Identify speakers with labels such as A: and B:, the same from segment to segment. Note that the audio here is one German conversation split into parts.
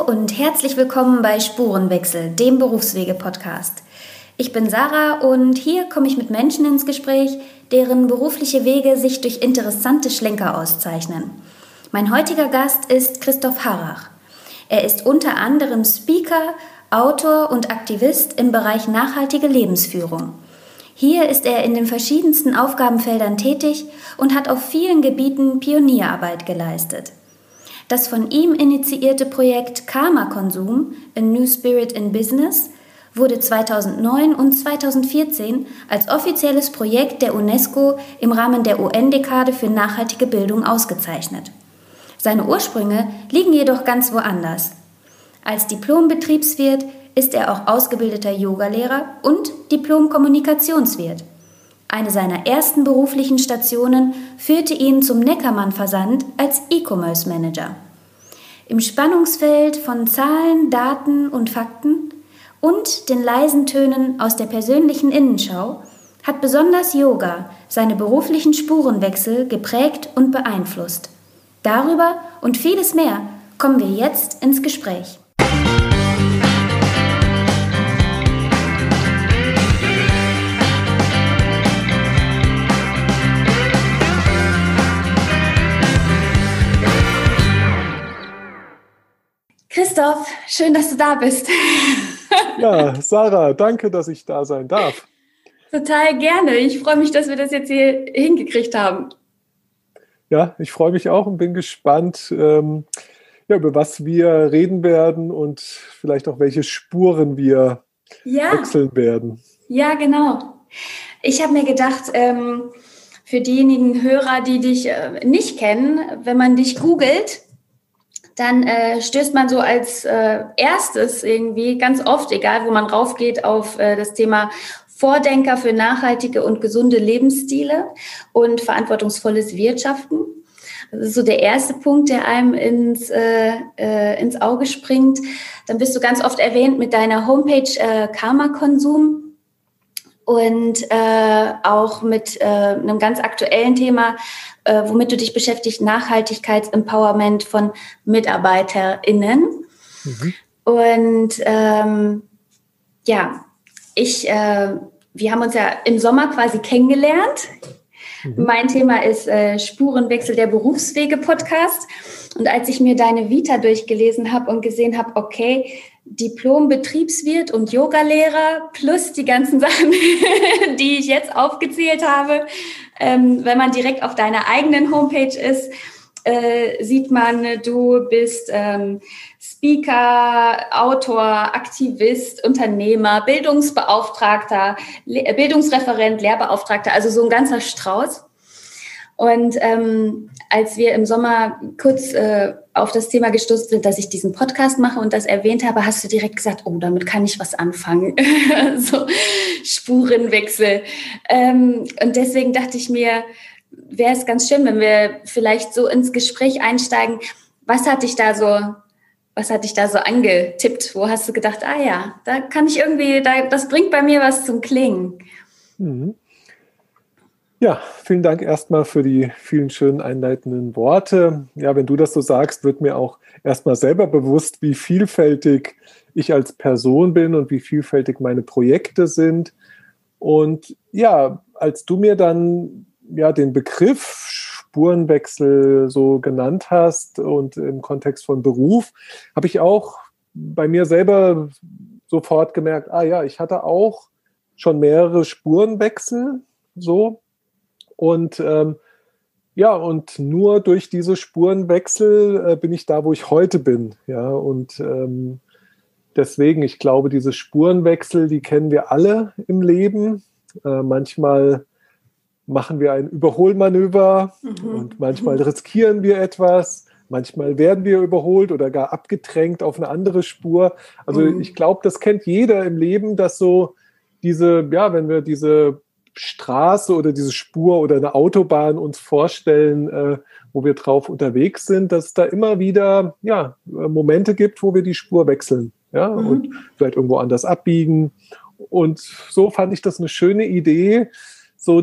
A: Hallo und herzlich willkommen bei Spurenwechsel, dem Berufswege-Podcast. Ich bin Sarah und hier komme ich mit Menschen ins Gespräch, deren berufliche Wege sich durch interessante Schlenker auszeichnen. Mein heutiger Gast ist Christoph Harrach. Er ist unter anderem Speaker, Autor und Aktivist im Bereich nachhaltige Lebensführung. Hier ist er in den verschiedensten Aufgabenfeldern tätig und hat auf vielen Gebieten Pionierarbeit geleistet. Das von ihm initiierte Projekt Karma Konsum, A New Spirit in Business, wurde 2009 und 2014 als offizielles Projekt der UNESCO im Rahmen der UN-Dekade für nachhaltige Bildung ausgezeichnet. Seine Ursprünge liegen jedoch ganz woanders. Als Diplom-Betriebswirt ist er auch ausgebildeter Yogalehrer und Diplom-Kommunikationswirt. Eine seiner ersten beruflichen Stationen führte ihn zum Neckermann-Versand als E-Commerce-Manager. Im Spannungsfeld von Zahlen, Daten und Fakten und den leisen Tönen aus der persönlichen Innenschau hat besonders Yoga seine beruflichen Spurenwechsel geprägt und beeinflusst. Darüber und vieles mehr kommen wir jetzt ins Gespräch. Christoph, schön, dass du da bist.
B: Ja, Sarah, danke, dass ich da sein darf.
A: Total gerne. Ich freue mich, dass wir das jetzt hier hingekriegt haben.
B: Ja, ich freue mich auch und bin gespannt, über was wir reden werden und vielleicht auch welche Spuren wir wechseln werden.
A: Ja, genau. Ich habe mir gedacht, für diejenigen Hörer, die dich nicht kennen, wenn man dich googelt, dann stößt man so als erstes irgendwie ganz oft, egal wo man raufgeht, auf das Thema Vordenker für nachhaltige und gesunde Lebensstile und verantwortungsvolles Wirtschaften. Das ist so der erste Punkt, der einem ins Auge springt. Dann bist du ganz oft erwähnt mit deiner Homepage Karma Konsum und auch mit einem ganz aktuellen Thema, womit du dich beschäftigst, Nachhaltigkeitsempowerment von MitarbeiterInnen. Mhm. Und wir haben uns ja im Sommer quasi kennengelernt. Mhm. Mein Thema ist Spurenwechsel, der Berufswege-Podcast. Und als ich mir deine Vita durchgelesen habe und gesehen habe, okay, Diplom-Betriebswirt und Yogalehrer plus die ganzen Sachen, die ich jetzt aufgezählt habe, wenn man direkt auf deiner eigenen Homepage ist, sieht man, du bist Speaker, Autor, Aktivist, Unternehmer, Bildungsbeauftragter, Bildungsreferent, Lehrbeauftragter, also so ein ganzer Strauß. Und als wir im Sommer kurz auf das Thema gestoßen sind, dass ich diesen Podcast mache und das erwähnt habe, hast du direkt gesagt, oh, damit kann ich was anfangen. So Spurenwechsel. Und deswegen dachte ich mir, wäre es ganz schön, wenn wir vielleicht so ins Gespräch einsteigen. Was hat dich da so angetippt? Wo hast du gedacht, da kann ich irgendwie, das bringt bei mir was zum Klingen?
B: Mhm. Ja, vielen Dank erstmal für die vielen schönen einleitenden Worte. Ja, wenn du das so sagst, wird mir auch erstmal selber bewusst, wie vielfältig ich als Person bin und wie vielfältig meine Projekte sind. Und ja, als du mir dann den Begriff Spurenwechsel so genannt hast und im Kontext von Beruf, habe ich auch bei mir selber sofort gemerkt, ich hatte auch schon mehrere Spurenwechsel so. Und und nur durch diese Spurenwechsel bin ich da, wo ich heute bin. Ja, und deswegen, ich glaube, diese Spurenwechsel, die kennen wir alle im Leben. Manchmal machen wir ein Überholmanöver und manchmal riskieren wir etwas. Manchmal werden wir überholt oder gar abgedrängt auf eine andere Spur. Also ich glaube, das kennt jeder im Leben, dass so wenn wir diese Straße oder diese Spur oder eine Autobahn uns vorstellen, wo wir drauf unterwegs sind, dass es da immer wieder Momente gibt, wo wir die Spur wechseln, und vielleicht irgendwo anders abbiegen. Und so fand ich das eine schöne Idee, so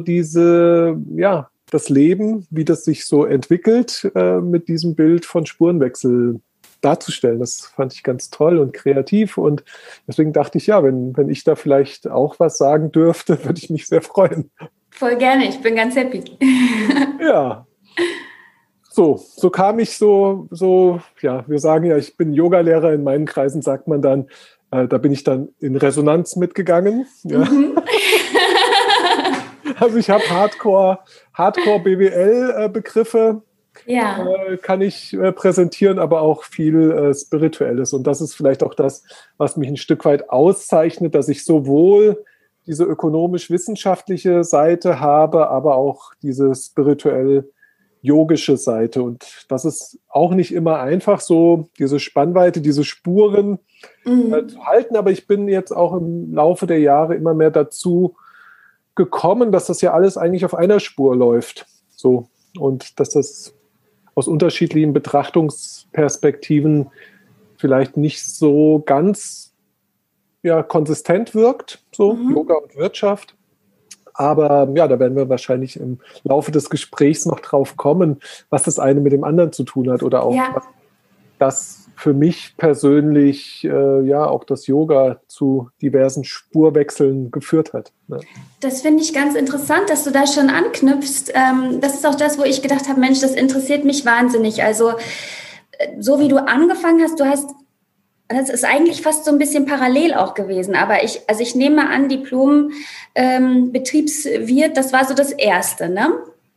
B: das Leben, wie das sich so entwickelt, mit diesem Bild von Spurenwechsel darzustellen. Das fand ich ganz toll und kreativ und deswegen dachte ich, ja, wenn ich da vielleicht auch was sagen dürfte, würde ich mich sehr freuen.
A: Voll gerne, ich bin ganz happy.
B: Ja. So kam ich ja, wir sagen ja, ich bin Yogalehrer, in meinen Kreisen sagt man dann, da bin ich dann in Resonanz mitgegangen. Ja.
A: Mhm.
B: Also ich habe Hardcore BWL-Begriffe,
A: Ja.
B: kann ich präsentieren, aber auch viel Spirituelles. Und das ist vielleicht auch das, was mich ein Stück weit auszeichnet, dass ich sowohl diese ökonomisch-wissenschaftliche Seite habe, aber auch diese spirituell-yogische Seite. Und das ist auch nicht immer einfach, so diese Spannweite, diese Spuren zu halten. Aber ich bin jetzt auch im Laufe der Jahre immer mehr dazu gekommen, dass das ja alles eigentlich auf einer Spur läuft. So. Und dass das aus unterschiedlichen Betrachtungsperspektiven vielleicht nicht so ganz konsistent wirkt, so Yoga und Wirtschaft. Aber ja, da werden wir wahrscheinlich im Laufe des Gesprächs noch drauf kommen, was das eine mit dem anderen zu tun hat oder auch was das für mich persönlich auch das Yoga zu diversen Spurwechseln geführt hat. Ne?
A: Das finde ich ganz interessant, dass du da schon anknüpfst. Das ist auch das, wo ich gedacht habe, Mensch, das interessiert mich wahnsinnig. Also so wie du angefangen hast, das ist eigentlich fast so ein bisschen parallel auch gewesen. Aber ich nehme mal an, Diplom-Betriebswirt, das war so das Erste, ne?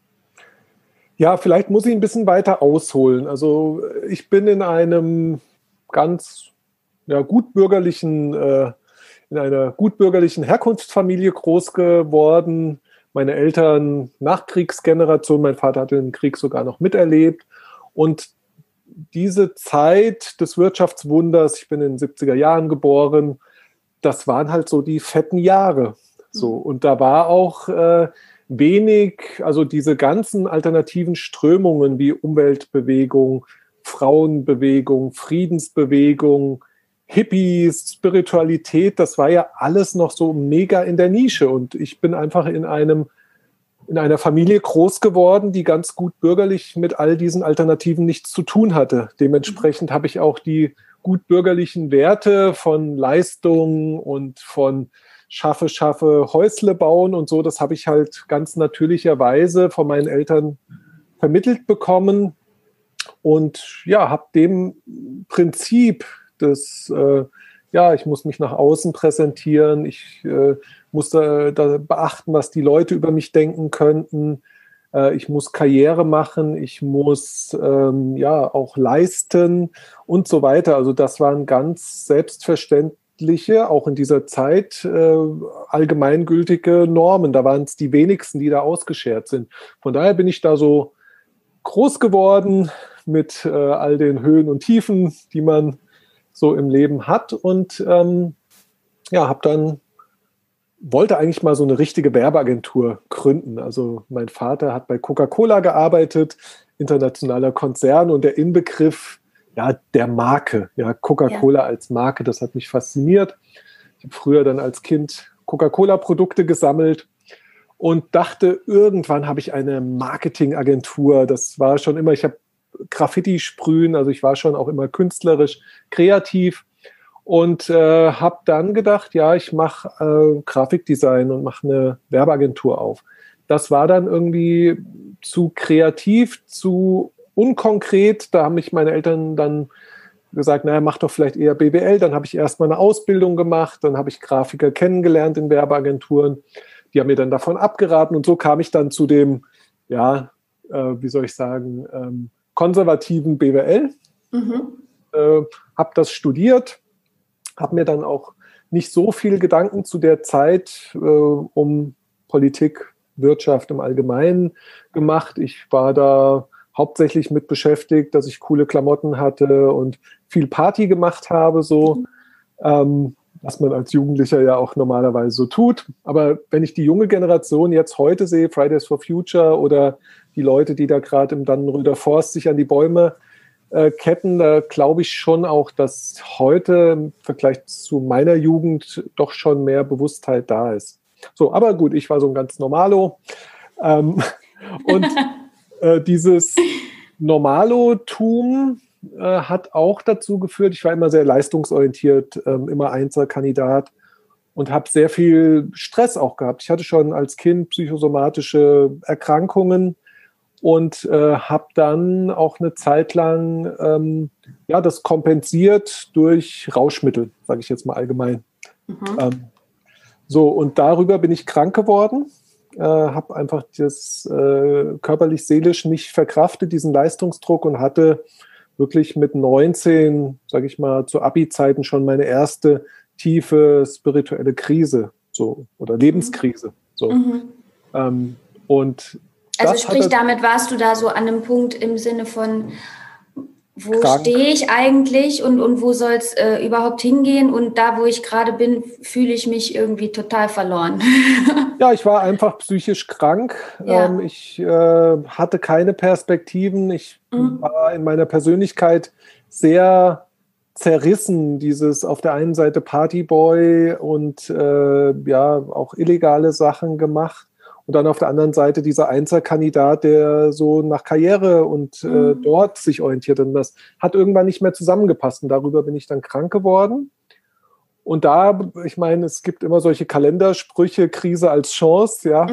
B: Ja, vielleicht muss ich ein bisschen weiter ausholen. Also ich bin in einem ganz gutbürgerlichen, in einer gutbürgerlichen Herkunftsfamilie groß geworden. Meine Eltern Nachkriegsgeneration, mein Vater hat den Krieg sogar noch miterlebt. Und diese Zeit des Wirtschaftswunders, ich bin in den 70er Jahren geboren, das waren halt so die fetten Jahre. So. Und da war auch wenig, also diese ganzen alternativen Strömungen wie Umweltbewegung, Frauenbewegung, Friedensbewegung, Hippies, Spiritualität, das war ja alles noch so mega in der Nische. Und ich bin einfach in einer Familie groß geworden, die ganz gut bürgerlich mit all diesen Alternativen nichts zu tun hatte. Dementsprechend habe ich auch die gut bürgerlichen Werte von Leistung und von schaffe, Häusle bauen und so, das habe ich halt ganz natürlicherweise von meinen Eltern vermittelt bekommen und ja, habe dem Prinzip des, ich muss mich nach außen präsentieren, ich muss da beachten, was die Leute über mich denken könnten, ich muss Karriere machen, ich muss auch leisten und so weiter. Also das waren ganz selbstverständliche, auch in dieser Zeit allgemeingültige Normen. Da waren es die wenigsten, die da ausgeschert sind. Von daher bin ich da so groß geworden mit all den Höhen und Tiefen, die man so im Leben hat und wollte eigentlich mal so eine richtige Werbeagentur gründen. Also mein Vater hat bei Coca-Cola gearbeitet, internationaler Konzern und der Inbegriff der Marke, Coca-Cola als Marke, das hat mich fasziniert. Ich habe früher dann als Kind Coca-Cola-Produkte gesammelt und dachte, irgendwann habe ich eine Marketingagentur. Das war schon immer, ich habe Graffiti sprühen, also ich war schon auch immer künstlerisch kreativ und habe dann gedacht, ich mache Grafikdesign und mache eine Werbeagentur auf. Das war dann irgendwie zu kreativ, zu unkonkret. Da haben mich meine Eltern dann gesagt, mach doch vielleicht eher BWL. Dann habe ich erstmal eine Ausbildung gemacht, dann habe ich Grafiker kennengelernt in Werbeagenturen. Die haben mir dann davon abgeraten und so kam ich dann zu dem, konservativen BWL. Habe das studiert, habe mir dann auch nicht so viel Gedanken zu der Zeit um Politik, Wirtschaft im Allgemeinen gemacht. Ich war da hauptsächlich mit beschäftigt, dass ich coole Klamotten hatte und viel Party gemacht habe, was man als Jugendlicher ja auch normalerweise so tut. Aber wenn ich die junge Generation jetzt heute sehe, Fridays for Future oder die Leute, die da gerade im Dannenröder Forst sich an die Bäume ketten, da glaube ich schon auch, dass heute im Vergleich zu meiner Jugend doch schon mehr Bewusstheit da ist. So, aber gut, ich war so ein ganz Normalo. Und dieses Normalotum, hat auch dazu geführt, ich war immer sehr leistungsorientiert, immer Einzelkandidat und habe sehr viel Stress auch gehabt. Ich hatte schon als Kind psychosomatische Erkrankungen und habe dann auch eine Zeit lang das kompensiert durch Rauschmittel, sage ich jetzt mal allgemein. Und darüber bin ich krank geworden, habe einfach das körperlich-seelisch nicht verkraftet, diesen Leistungsdruck, und hatte wirklich mit 19, sage ich mal, zu Abi-Zeiten schon meine erste tiefe spirituelle Krise, so, oder Lebenskrise. So. Und
A: also sprich, damit warst du da so an einem Punkt im Sinne von, wo stehe ich eigentlich und wo soll es überhaupt hingehen? Und da, wo ich gerade bin, fühle ich mich irgendwie total verloren.
B: Ja, ich war einfach psychisch krank. Ja. Ich hatte keine Perspektiven. Ich war in meiner Persönlichkeit sehr zerrissen. Dieses auf der einen Seite Partyboy und auch illegale Sachen gemacht. Und dann auf der anderen Seite dieser Einzelkandidat, der so nach Karriere und dort sich orientiert. Und das hat irgendwann nicht mehr zusammengepasst. Und darüber bin ich dann krank geworden. Und da, ich meine, es gibt immer solche Kalendersprüche, Krise als Chance, ja.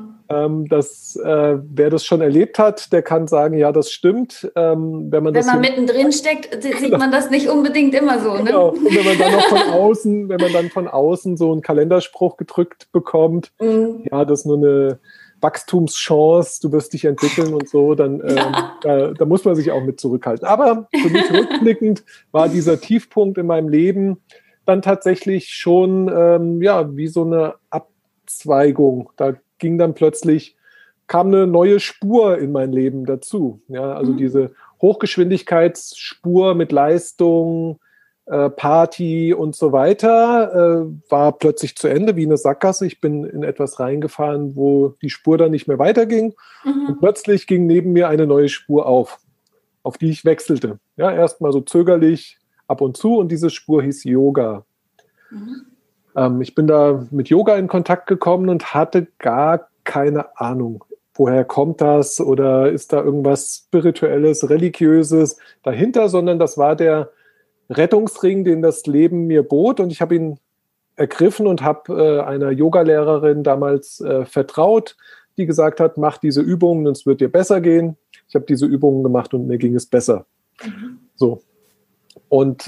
B: Wer das schon erlebt hat, der kann sagen, ja, das stimmt. Wenn man
A: mittendrin steckt, sieht man das nicht unbedingt immer so, ne?
B: Genau. Und wenn man dann noch von außen so einen Kalenderspruch gedrückt bekommt, ja, das ist nur eine Wachstumschance, du wirst dich entwickeln und so, dann da muss man sich auch mit zurückhalten. Aber für mich rückblickend war dieser Tiefpunkt in meinem Leben dann tatsächlich schon wie so eine Abzweigung. Da kam eine neue Spur in mein Leben dazu. Ja, also diese Hochgeschwindigkeitsspur mit Leistung, Party und so weiter war plötzlich zu Ende, wie eine Sackgasse. Ich bin in etwas reingefahren, wo die Spur dann nicht mehr weiterging. Und plötzlich ging neben mir eine neue Spur auf die ich wechselte. Ja, erstmal so zögerlich, ab und zu, und diese Spur hieß Yoga. Ich bin da mit Yoga in Kontakt gekommen und hatte gar keine Ahnung, woher kommt das oder ist da irgendwas Spirituelles, Religiöses dahinter, sondern das war der Rettungsring, den das Leben mir bot, und ich habe ihn ergriffen und habe einer Yogalehrerin damals vertraut, die gesagt hat, mach diese Übungen und es wird dir besser gehen. Ich habe diese Übungen gemacht und mir ging es besser. So. Und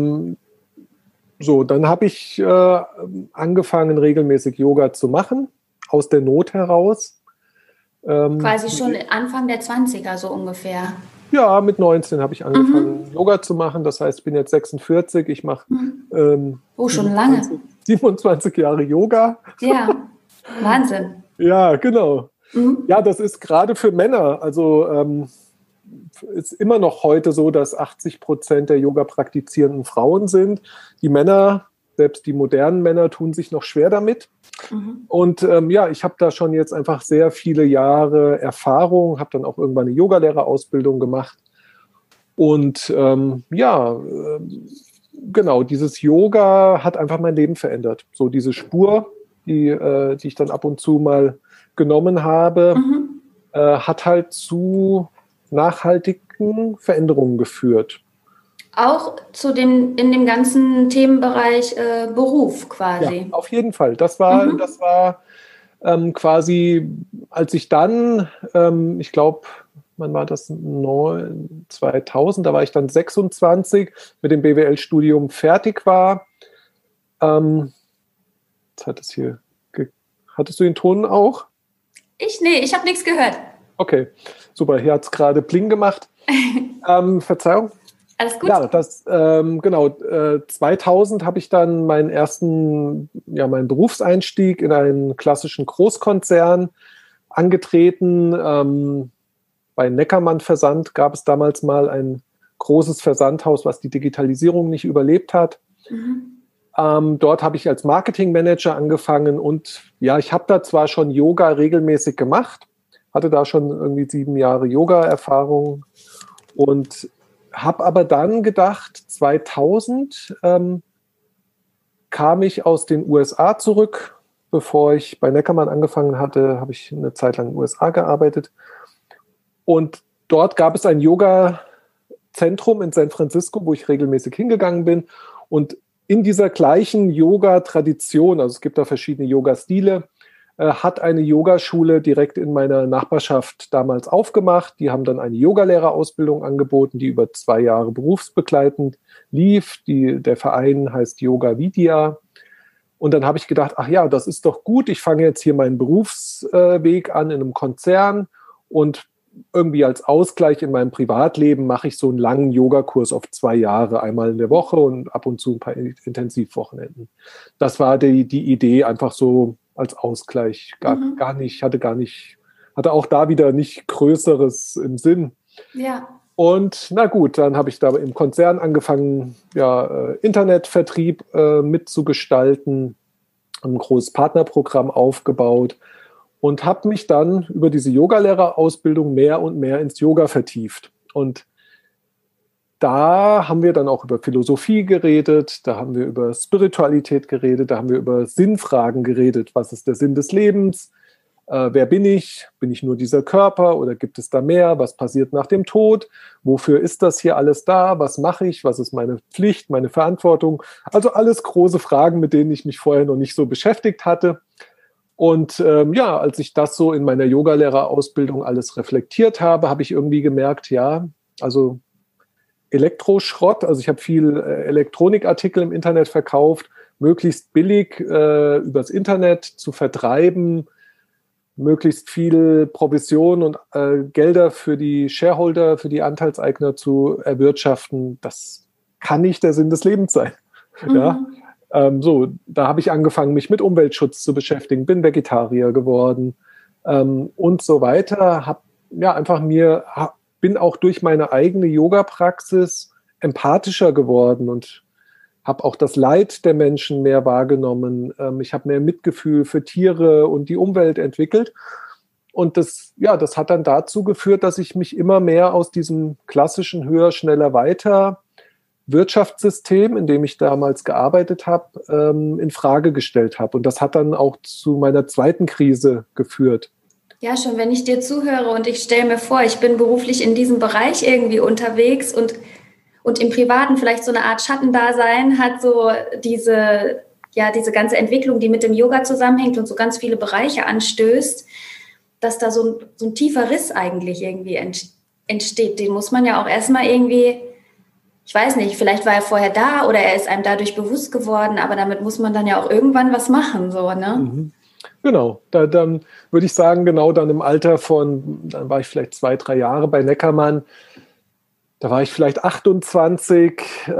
B: dann habe ich angefangen, regelmäßig Yoga zu machen, aus der Not heraus.
A: Quasi schon Anfang der 20er so ungefähr.
B: Ja, mit 19 habe ich angefangen, Yoga zu machen. Das heißt, ich bin jetzt 46, ich mache
A: schon lange.
B: 27 Jahre Yoga.
A: Ja, Wahnsinn.
B: Ja, genau. Ja, das ist gerade für Männer, also ist immer noch heute so, dass 80% der Yoga praktizierenden Frauen sind. Die Männer, selbst die modernen Männer, tun sich noch schwer damit. Und ich habe da schon jetzt einfach sehr viele Jahre Erfahrung, habe dann auch irgendwann eine Yogalehrerausbildung gemacht. Und genau, dieses Yoga hat einfach mein Leben verändert. So diese Spur, die ich dann ab und zu mal genommen habe, hat halt zu nachhaltigen Veränderungen geführt.
A: Auch in dem ganzen Themenbereich Beruf quasi.
B: Ja, auf jeden Fall. Das war quasi, als ich dann, ich glaube, wann war das? 2000, da war ich dann 26, mit dem BWL-Studium fertig war. Jetzt hat es hier, hattest du den Ton auch?
A: Nee, ich habe nichts gehört.
B: Okay, super. Hier hat es gerade Pling gemacht. Verzeihung.
A: Alles gut.
B: Ja, 2000 habe ich dann meinen Berufseinstieg in einen klassischen Großkonzern angetreten. Bei Neckermann Versand gab es damals mal ein großes Versandhaus, was die Digitalisierung nicht überlebt hat. Dort habe ich als Marketingmanager angefangen und ja, ich habe da zwar schon Yoga regelmäßig gemacht, hatte da schon irgendwie 7 Jahre Yoga-Erfahrung und habe aber dann gedacht, 2000 kam ich aus den USA zurück. Bevor ich bei Neckermann angefangen hatte, habe ich eine Zeit lang in den USA gearbeitet. Und dort gab es ein Yoga Zentrum in San Francisco, wo ich regelmäßig hingegangen bin. Und in dieser gleichen Yoga-Tradition, also es gibt da verschiedene Yoga-Stile, hat eine Yogaschule direkt in meiner Nachbarschaft damals aufgemacht. Die haben dann eine Yogalehrerausbildung angeboten, die über 2 Jahre berufsbegleitend lief. Der Verein heißt Yoga Vidya. Und dann habe ich gedacht, ach ja, das ist doch gut. Ich fange jetzt hier meinen Berufsweg an in einem Konzern und irgendwie als Ausgleich in meinem Privatleben mache ich so einen langen Yogakurs auf 2 Jahre, einmal in der Woche und ab und zu ein paar Intensivwochenenden. Das war die Idee, einfach so als Ausgleich. Hatte auch da wieder nicht Größeres im Sinn.
A: Ja.
B: Und na gut, dann habe ich da im Konzern angefangen, Internetvertrieb mitzugestalten, ein großes Partnerprogramm aufgebaut und habe mich dann über diese Yogalehrerausbildung mehr und mehr ins Yoga vertieft. Und da haben wir dann auch über Philosophie geredet, da haben wir über Spiritualität geredet, da haben wir über Sinnfragen geredet. Was ist der Sinn des Lebens? Wer bin ich? Bin ich nur dieser Körper oder gibt es da mehr? Was passiert nach dem Tod? Wofür ist das hier alles da? Was mache ich? Was ist meine Pflicht, meine Verantwortung? Also alles große Fragen, mit denen ich mich vorher noch nicht so beschäftigt hatte. Und als ich das so in meiner Yogalehrerausbildung alles reflektiert habe, habe ich irgendwie gemerkt, ja, also Elektroschrott, also ich habe viel Elektronikartikel im Internet verkauft, möglichst billig übers Internet zu vertreiben, möglichst viel Provision und Gelder für die Shareholder, für die Anteilseigner zu erwirtschaften, das kann nicht der Sinn des Lebens sein. Mhm. Ja? Da habe ich angefangen, mich mit Umweltschutz zu beschäftigen, bin Vegetarier geworden und so weiter. Bin auch durch meine eigene Yoga-Praxis empathischer geworden und habe auch das Leid der Menschen mehr wahrgenommen. Ich habe mehr Mitgefühl für Tiere und die Umwelt entwickelt. Und das hat dann dazu geführt, dass ich mich immer mehr aus diesem klassischen Höher, Schneller, Weiter Wirtschaftssystem, in dem ich damals gearbeitet habe, in Frage gestellt habe. Und das hat dann auch zu meiner zweiten Krise geführt.
A: Ja, schon wenn ich dir zuhöre und ich stelle mir vor, ich bin beruflich in diesem Bereich irgendwie unterwegs und im Privaten vielleicht so eine Art Schattendasein hat so diese ganze Entwicklung, die mit dem Yoga zusammenhängt und so ganz viele Bereiche anstößt, dass da so ein tiefer Riss eigentlich irgendwie entsteht. Den muss man ja auch erstmal irgendwie, ich weiß nicht, vielleicht war er vorher da oder er ist einem dadurch bewusst geworden, aber damit muss man dann ja auch irgendwann was machen, so, ne?
B: Mhm. Genau, dann würde ich sagen, genau dann im Alter dann war ich vielleicht 2, 3 Jahre bei Neckermann, da war ich vielleicht 28,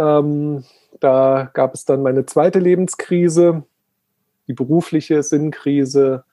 B: da gab es dann meine zweite Lebenskrise, die berufliche Sinnkrise.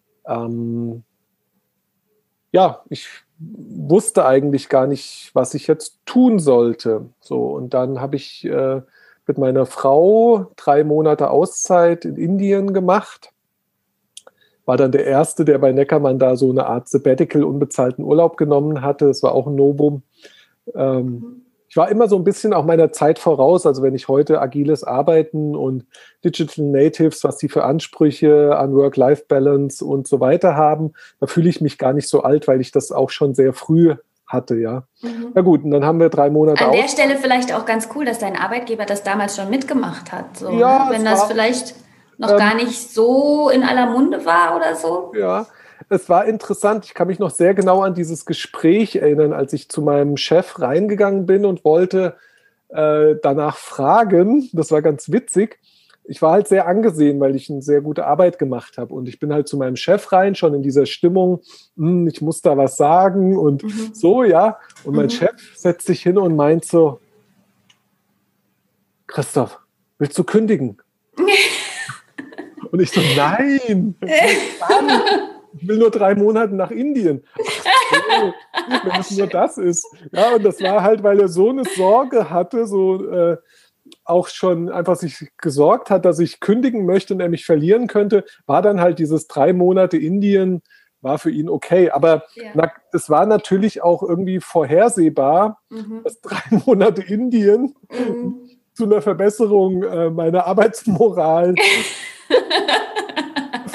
B: Ich wusste eigentlich gar nicht, was ich jetzt tun sollte. So, und dann habe ich mit meiner Frau 3 Monate Auszeit in Indien gemacht. War dann der Erste, der bei Neckermann da so eine Art Sabbatical, unbezahlten Urlaub genommen hatte. Das war auch ein Novum. Ich war immer so ein bisschen auch meiner Zeit voraus. Also wenn ich heute agiles Arbeiten und Digital Natives, was die für Ansprüche an Work-Life-Balance und so weiter haben, da fühle ich mich gar nicht so alt, weil ich das auch schon sehr früh hatte, ja. Mhm. Na gut, und dann haben wir 3 Monate
A: An der Stelle vielleicht auch ganz cool, dass dein Arbeitgeber das damals schon mitgemacht hat. So,
B: ja,
A: ne? Wenn das vielleicht noch gar nicht so in aller Munde war oder so.
B: Ja, es war interessant. Ich kann mich noch sehr genau an dieses Gespräch erinnern, als ich zu meinem Chef reingegangen bin und wollte danach fragen. Das war ganz witzig. Ich war halt sehr angesehen, weil ich eine sehr gute Arbeit gemacht habe. Und ich bin halt zu meinem Chef rein, schon in dieser Stimmung, ich muss da was sagen und so, ja. Und mein Chef setzt sich hin und meint so, Christoph, willst du kündigen? Und ich so, nein, ich will nur 3 Monate nach Indien. Ach, wenn es nur das ist. Ja, und das war halt, weil er so eine Sorge hatte, so auch schon einfach sich gesorgt hat, dass ich kündigen möchte und er mich verlieren könnte, war dann halt dieses 3 Monate Indien, war für ihn okay. Aber es war natürlich auch irgendwie vorhersehbar, dass 3 Monate Indien zu einer Verbesserung meiner Arbeitsmoral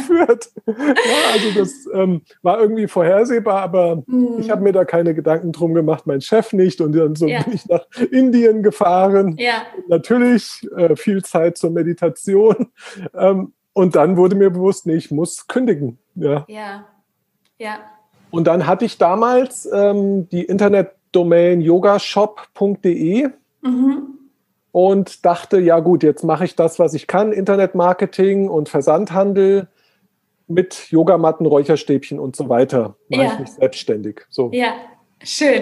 B: geführt. Ja, also das war irgendwie vorhersehbar, aber ich habe mir da keine Gedanken drum gemacht, mein Chef nicht. Und dann so bin ich nach Indien gefahren.
A: Ja.
B: Natürlich viel Zeit zur Meditation. Und dann wurde mir bewusst, nee, ich muss kündigen. Ja. Und dann hatte ich damals die Internetdomain yogashop.de und dachte, ja gut, jetzt mache ich das, was ich kann, Internetmarketing und Versandhandel mit Yogamatten, Räucherstäbchen und so weiter. Mache ich mich selbstständig. So.
A: Ja, schön.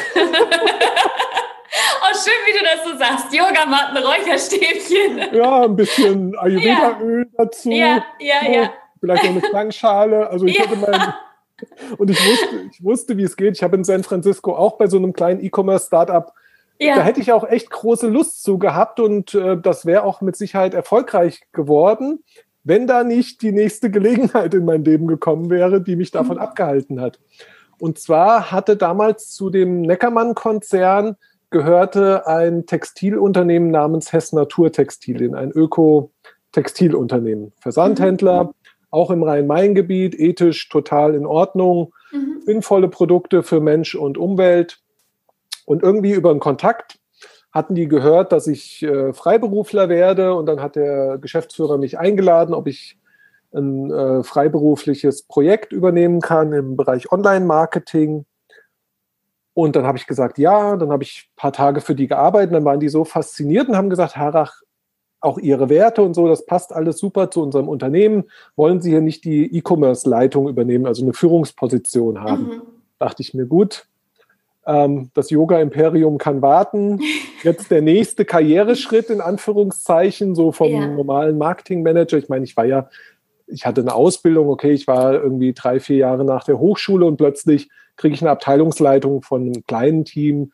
A: Oh, schön, wie du das so sagst. Yogamatten, Räucherstäbchen.
B: Ja, ein bisschen Ayurveda-Öl dazu.
A: Ja.
B: Vielleicht noch eine Klangschale. Also ich hatte und ich wusste, wie es geht. Ich habe in San Francisco auch bei so einem kleinen E-Commerce-Startup, da hätte ich auch echt große Lust zu gehabt und das wäre auch mit Sicherheit erfolgreich geworden, wenn da nicht die nächste Gelegenheit in mein Leben gekommen wäre, die mich davon abgehalten hat. Und zwar hatte damals zu dem Neckermann-Konzern gehörte ein Textilunternehmen namens Hess Naturtextilien, ein Öko-Textilunternehmen. Versandhändler, auch im Rhein-Main-Gebiet, ethisch total in Ordnung, sinnvolle Produkte für Mensch und Umwelt. Und irgendwie über einen Kontakt hatten die gehört, dass ich Freiberufler werde. Und dann hat der Geschäftsführer mich eingeladen, ob ich ein freiberufliches Projekt übernehmen kann im Bereich Online-Marketing. Und dann habe ich gesagt, ja. Dann habe ich ein paar Tage für die gearbeitet. Dann waren die so fasziniert und haben gesagt, Harrach, auch Ihre Werte und so, das passt alles super zu unserem Unternehmen. Wollen Sie hier nicht die E-Commerce-Leitung übernehmen, also eine Führungsposition haben? Dachte ich mir, gut. Das Yoga-Imperium kann warten. Jetzt der nächste Karriereschritt in Anführungszeichen, so vom normalen Marketingmanager. Ich meine, ich hatte eine Ausbildung, okay, ich war irgendwie 3-4 Jahre nach der Hochschule und plötzlich kriege ich eine Abteilungsleitung von einem kleinen Team,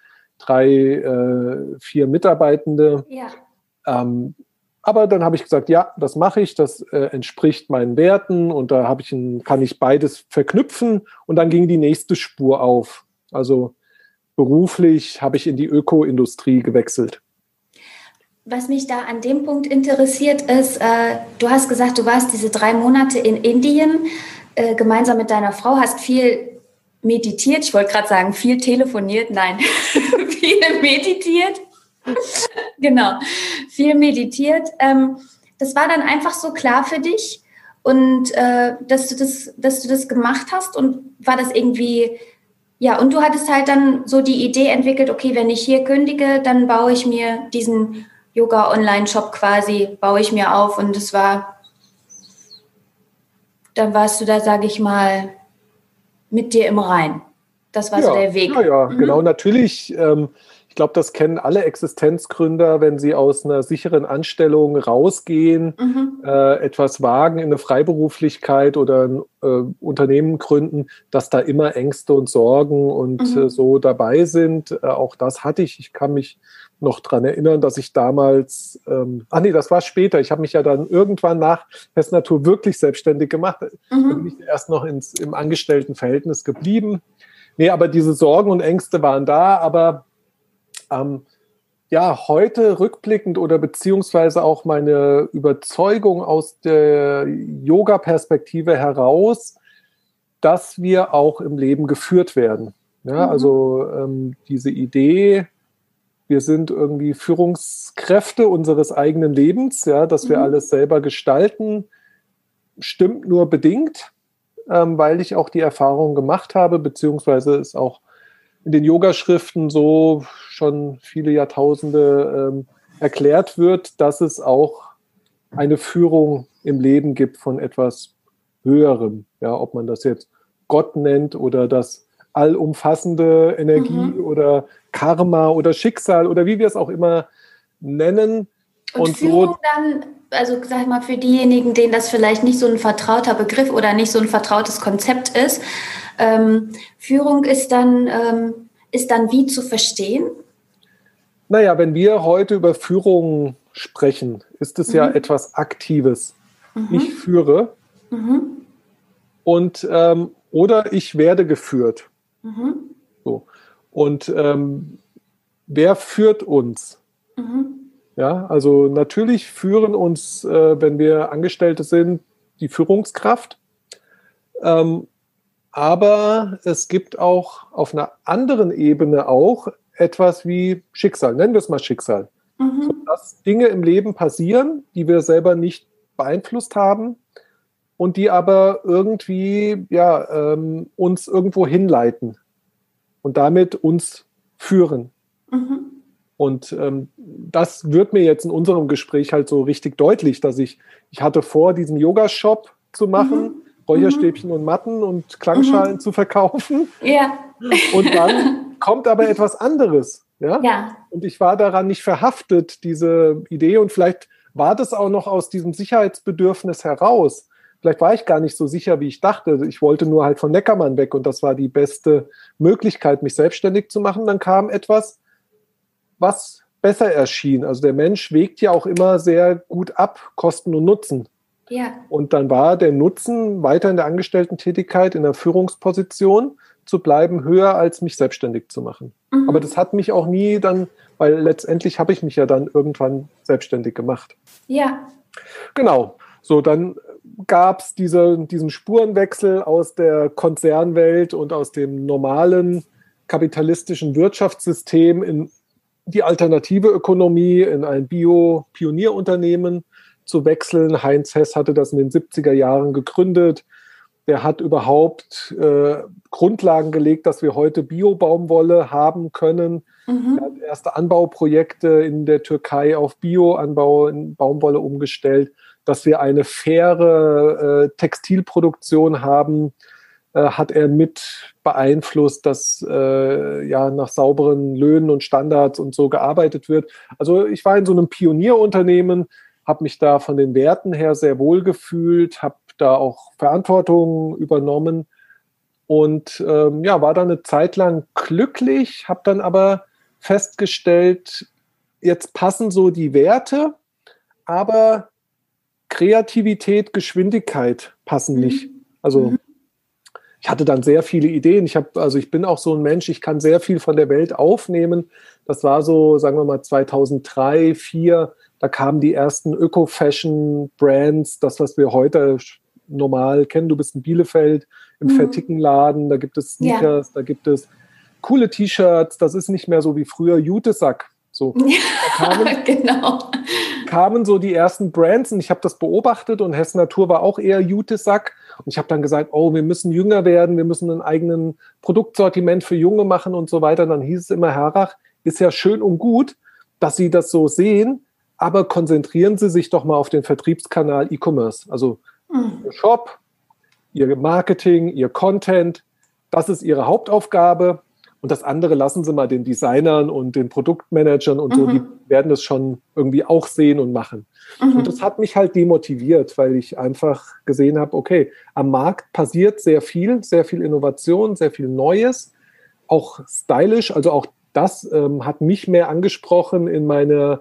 B: 3-4 Mitarbeitende. Aber dann habe ich gesagt, ja, das mache ich, das entspricht meinen Werten und da kann ich beides verknüpfen und dann ging die nächste Spur auf. Also beruflich habe ich in die Ökoindustrie gewechselt.
A: Was mich da an dem Punkt interessiert ist, du hast gesagt, du warst diese 3 Monate in Indien gemeinsam mit deiner Frau, hast viel meditiert, ich wollte gerade sagen, viel telefoniert, nein, viel meditiert. Genau, viel meditiert. Das war dann einfach so klar für dich und dass du das gemacht hast und war das irgendwie, ja, und du hattest halt dann so die Idee entwickelt, okay, wenn ich hier kündige, dann baue ich mir diesen Yoga-Online-Shop quasi, baue ich mir auf und dann warst du da, sage ich mal, mit dir im Rein. Das war so der Weg.
B: Ja, genau, natürlich. Ich glaube, das kennen alle Existenzgründer, wenn sie aus einer sicheren Anstellung rausgehen, etwas wagen in eine Freiberuflichkeit oder ein Unternehmen gründen, dass da immer Ängste und Sorgen und so dabei sind. Auch das hatte ich. Ich kann mich noch daran erinnern, dass ich damals, das war später. Ich habe mich ja dann irgendwann nach Hess Natur wirklich selbstständig gemacht. Da bin ich erst noch im Angestelltenverhältnis geblieben. Nee, aber diese Sorgen und Ängste waren da, aber heute rückblickend oder beziehungsweise auch meine Überzeugung aus der Yoga-Perspektive heraus, dass wir auch im Leben geführt werden. Ja, also diese Idee, wir sind irgendwie Führungskräfte unseres eigenen Lebens, ja, dass wir alles selber gestalten, stimmt nur bedingt, weil ich auch die Erfahrung gemacht habe, beziehungsweise es auch in den Yogaschriften so schon viele Jahrtausende erklärt wird, dass es auch eine Führung im Leben gibt von etwas Höherem. Ja, ob man das jetzt Gott nennt oder das allumfassende Energie oder Karma oder Schicksal oder wie wir es auch immer nennen.
A: Und Führung dann, also sag ich mal, für diejenigen, denen das vielleicht nicht so ein vertrauter Begriff oder nicht so ein vertrautes Konzept ist, Führung ist dann wie zu verstehen?
B: Naja, wenn wir heute über Führung sprechen, ist es ja etwas Aktives. Ich führe und oder ich werde geführt. So. Und wer führt uns? Ja, also natürlich führen uns, wenn wir Angestellte sind, die Führungskraft. Aber es gibt auch auf einer anderen Ebene auch etwas wie Schicksal. Nennen wir es mal Schicksal. So, dass Dinge im Leben passieren, die wir selber nicht beeinflusst haben und die aber irgendwie uns irgendwo hinleiten und damit uns führen. Und das wird mir jetzt in unserem Gespräch halt so richtig deutlich, dass ich hatte vor, diesen Yoga-Shop zu machen, Räucherstäbchen und Matten und Klangschalen zu verkaufen.
A: Ja.
B: Und dann kommt aber etwas anderes. Ja? Und ich war daran nicht verhaftet, diese Idee. Und vielleicht war das auch noch aus diesem Sicherheitsbedürfnis heraus. Vielleicht war ich gar nicht so sicher, wie ich dachte. Ich wollte nur halt von Neckermann weg und das war die beste Möglichkeit, mich selbstständig zu machen. Dann kam etwas, was besser erschien. Also der Mensch wägt ja auch immer sehr gut ab, Kosten und Nutzen.
A: Ja.
B: Und dann war der Nutzen, weiter in der Angestellten-Tätigkeit, in der Führungsposition zu bleiben, höher als mich selbstständig zu machen. Aber das hat mich auch nie dann, weil letztendlich habe ich mich ja dann irgendwann selbstständig gemacht.
A: Ja.
B: Genau. So, dann gab es diesen Spurenwechsel aus der Konzernwelt und aus dem normalen kapitalistischen Wirtschaftssystem in die alternative Ökonomie, in ein Bio-Pionierunternehmen zu wechseln. Heinz Hess hatte das in den 70er Jahren gegründet. Der hat überhaupt Grundlagen gelegt, dass wir heute Bio-Baumwolle haben können. Er hat erste Anbauprojekte in der Türkei auf Bio-Anbau in Baumwolle umgestellt, dass wir eine faire Textilproduktion haben, hat er mit beeinflusst, dass nach sauberen Löhnen und Standards und so gearbeitet wird. Also ich war in so einem Pionierunternehmen, habe mich da von den Werten her sehr wohl gefühlt, habe da auch Verantwortung übernommen und war dann eine Zeit lang glücklich, habe dann aber festgestellt, jetzt passen so die Werte, aber Kreativität, Geschwindigkeit passen nicht. Also ich hatte dann sehr viele Ideen. Ich bin auch so ein Mensch, ich kann sehr viel von der Welt aufnehmen. Das war so, sagen wir mal 2003, 2004, da kamen die ersten Öko-Fashion-Brands, das, was wir heute normal kennen. Du bist in Bielefeld im Vertickenladen, da gibt es Sneakers, da gibt es coole T-Shirts, das ist nicht mehr so wie früher Jutesack. So, kamen so die ersten Brands und ich habe das beobachtet und Hess Natur war auch eher Jutesack und ich habe dann gesagt, wir müssen jünger werden, wir müssen ein eigenes Produktsortiment für Junge machen und so weiter. Und dann hieß es immer, Herrach, ist ja schön und gut, dass Sie das so sehen, aber konzentrieren Sie sich doch mal auf den Vertriebskanal E-Commerce, also Ihr Shop, Ihr Marketing, Ihr Content, das ist Ihre Hauptaufgabe. Und das andere lassen Sie mal den Designern und den Produktmanagern und so, die werden das schon irgendwie auch sehen und machen. Und das hat mich halt demotiviert, weil ich einfach gesehen habe, okay, am Markt passiert sehr viel Innovation, sehr viel Neues, auch stylisch, also auch das hat mich mehr angesprochen in meine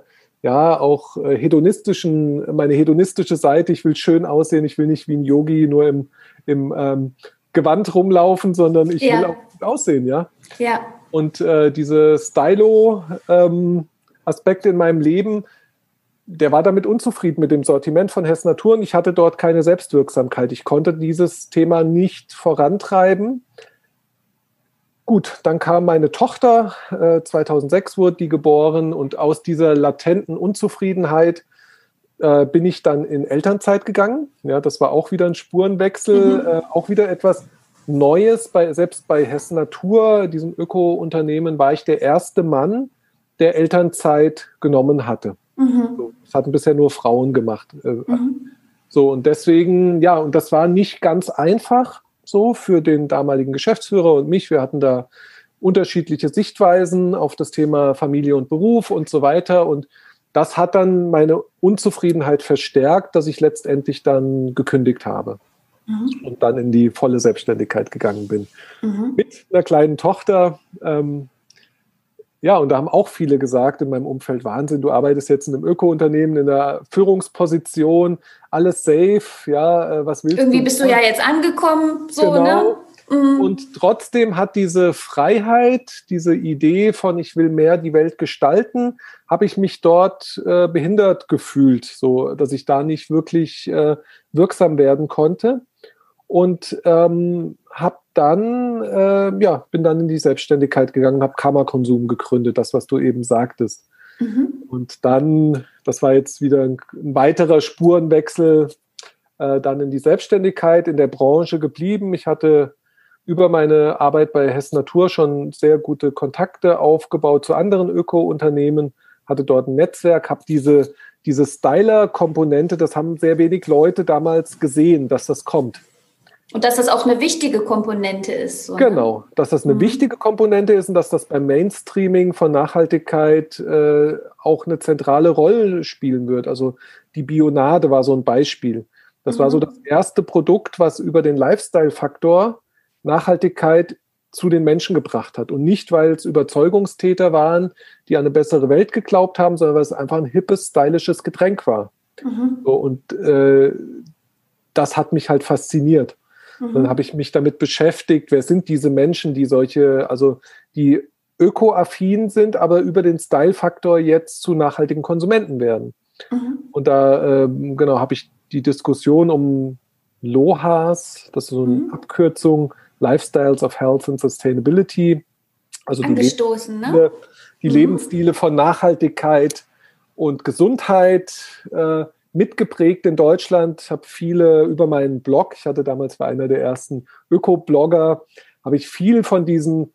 B: meine hedonistische Seite. Ich will schön aussehen, ich will nicht wie ein Yogi nur im Gewand rumlaufen, sondern ich will auch gut aussehen, ja. Und diese Stylo-Aspekte in meinem Leben, der war damit unzufrieden mit dem Sortiment von Hess Natur und ich hatte dort keine Selbstwirksamkeit. Ich konnte dieses Thema nicht vorantreiben. Gut, dann kam meine Tochter, 2006 wurde die geboren und aus dieser latenten Unzufriedenheit bin ich dann in Elternzeit gegangen. Ja, das war auch wieder ein Spurenwechsel, auch wieder etwas Neues. Selbst bei Hess Natur, diesem Öko-Unternehmen, war ich der erste Mann, der Elternzeit genommen hatte. So, das hatten bisher nur Frauen gemacht. So, und deswegen, und das war nicht ganz einfach so für den damaligen Geschäftsführer und mich. Wir hatten da unterschiedliche Sichtweisen auf das Thema Familie und Beruf und so weiter. Und das hat dann meine Unzufriedenheit verstärkt, dass ich letztendlich dann gekündigt habe und dann in die volle Selbstständigkeit gegangen bin. Mit einer kleinen Tochter. Und da haben auch viele gesagt in meinem Umfeld, Wahnsinn, du arbeitest jetzt in einem Öko-Unternehmen, in einer Führungsposition, alles safe, was willst
A: irgendwie
B: du?
A: Bist du ja jetzt angekommen, so,
B: genau.
A: ne?
B: Und trotzdem hat diese Freiheit, diese Idee von ich will mehr die Welt gestalten, habe ich mich dort behindert gefühlt, so dass ich da nicht wirklich wirksam werden konnte. Und habe dann, bin dann in die Selbstständigkeit gegangen, habe Karma-Konsum gegründet, das, was du eben sagtest. Und dann, das war jetzt wieder ein weiterer Spurenwechsel, dann in die Selbstständigkeit, in der Branche geblieben. Ich hatte über meine Arbeit bei Hess Natur schon sehr gute Kontakte aufgebaut zu anderen Öko-Unternehmen, hatte dort ein Netzwerk, habe diese Styler-Komponente, das haben sehr wenig Leute damals gesehen, dass das kommt.
A: Und dass das auch eine wichtige Komponente ist. So,
B: genau, dass das eine wichtige Komponente ist und dass das beim Mainstreaming von Nachhaltigkeit auch eine zentrale Rolle spielen wird. Also die Bionade war so ein Beispiel. Das war so das erste Produkt, was über den Lifestyle-Faktor Nachhaltigkeit zu den Menschen gebracht hat. Und nicht, weil es Überzeugungstäter waren, die an eine bessere Welt geglaubt haben, sondern weil es einfach ein hippes, stylisches Getränk war. So, und das hat mich halt fasziniert. Dann habe ich mich damit beschäftigt, wer sind diese Menschen, die die ökoaffin sind, aber über den Style-Faktor jetzt zu nachhaltigen Konsumenten werden. Und da habe ich die Diskussion um LOHAS, das ist so eine Abkürzung, Lifestyles of Health and Sustainability, also die Lebensstile von Nachhaltigkeit und Gesundheit mitgeprägt in Deutschland. Ich habe viele über meinen Blog, ich hatte damals war einer der ersten Öko-Blogger, habe ich viel von diesen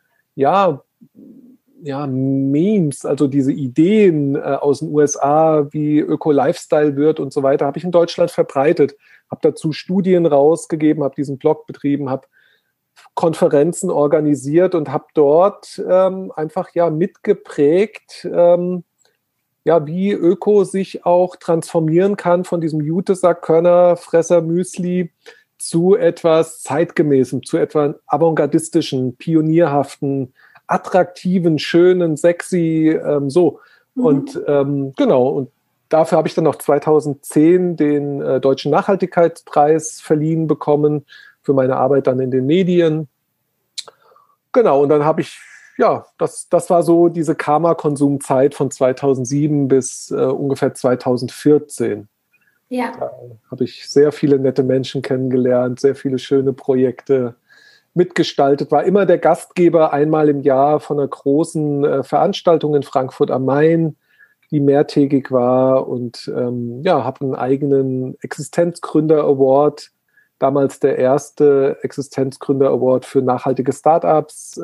B: Memes, also diese Ideen aus den USA, wie Öko-Lifestyle wird und so weiter, habe ich in Deutschland verbreitet, habe dazu Studien rausgegeben, habe diesen Blog betrieben, habe Konferenzen organisiert und habe dort einfach mitgeprägt, wie Öko sich auch transformieren kann von diesem Jutesack, Körner, Fresser, Müsli zu etwas Zeitgemäßem, zu etwas avantgardistischen, pionierhaften, attraktiven, schönen, sexy, Und und dafür habe ich dann noch 2010 den Deutschen Nachhaltigkeitspreis verliehen bekommen für meine Arbeit dann in den Medien. Genau, und dann habe ich, das war so diese Karma-Konsumzeit von 2007 bis ungefähr 2014.
A: Ja.
B: Da habe ich sehr viele nette Menschen kennengelernt, sehr viele schöne Projekte mitgestaltet, war immer der Gastgeber einmal im Jahr von einer großen Veranstaltung in Frankfurt am Main, die mehrtägig war und habe einen eigenen Existenzgründer-Award, damals der erste Existenzgründer-Award für nachhaltige Startups,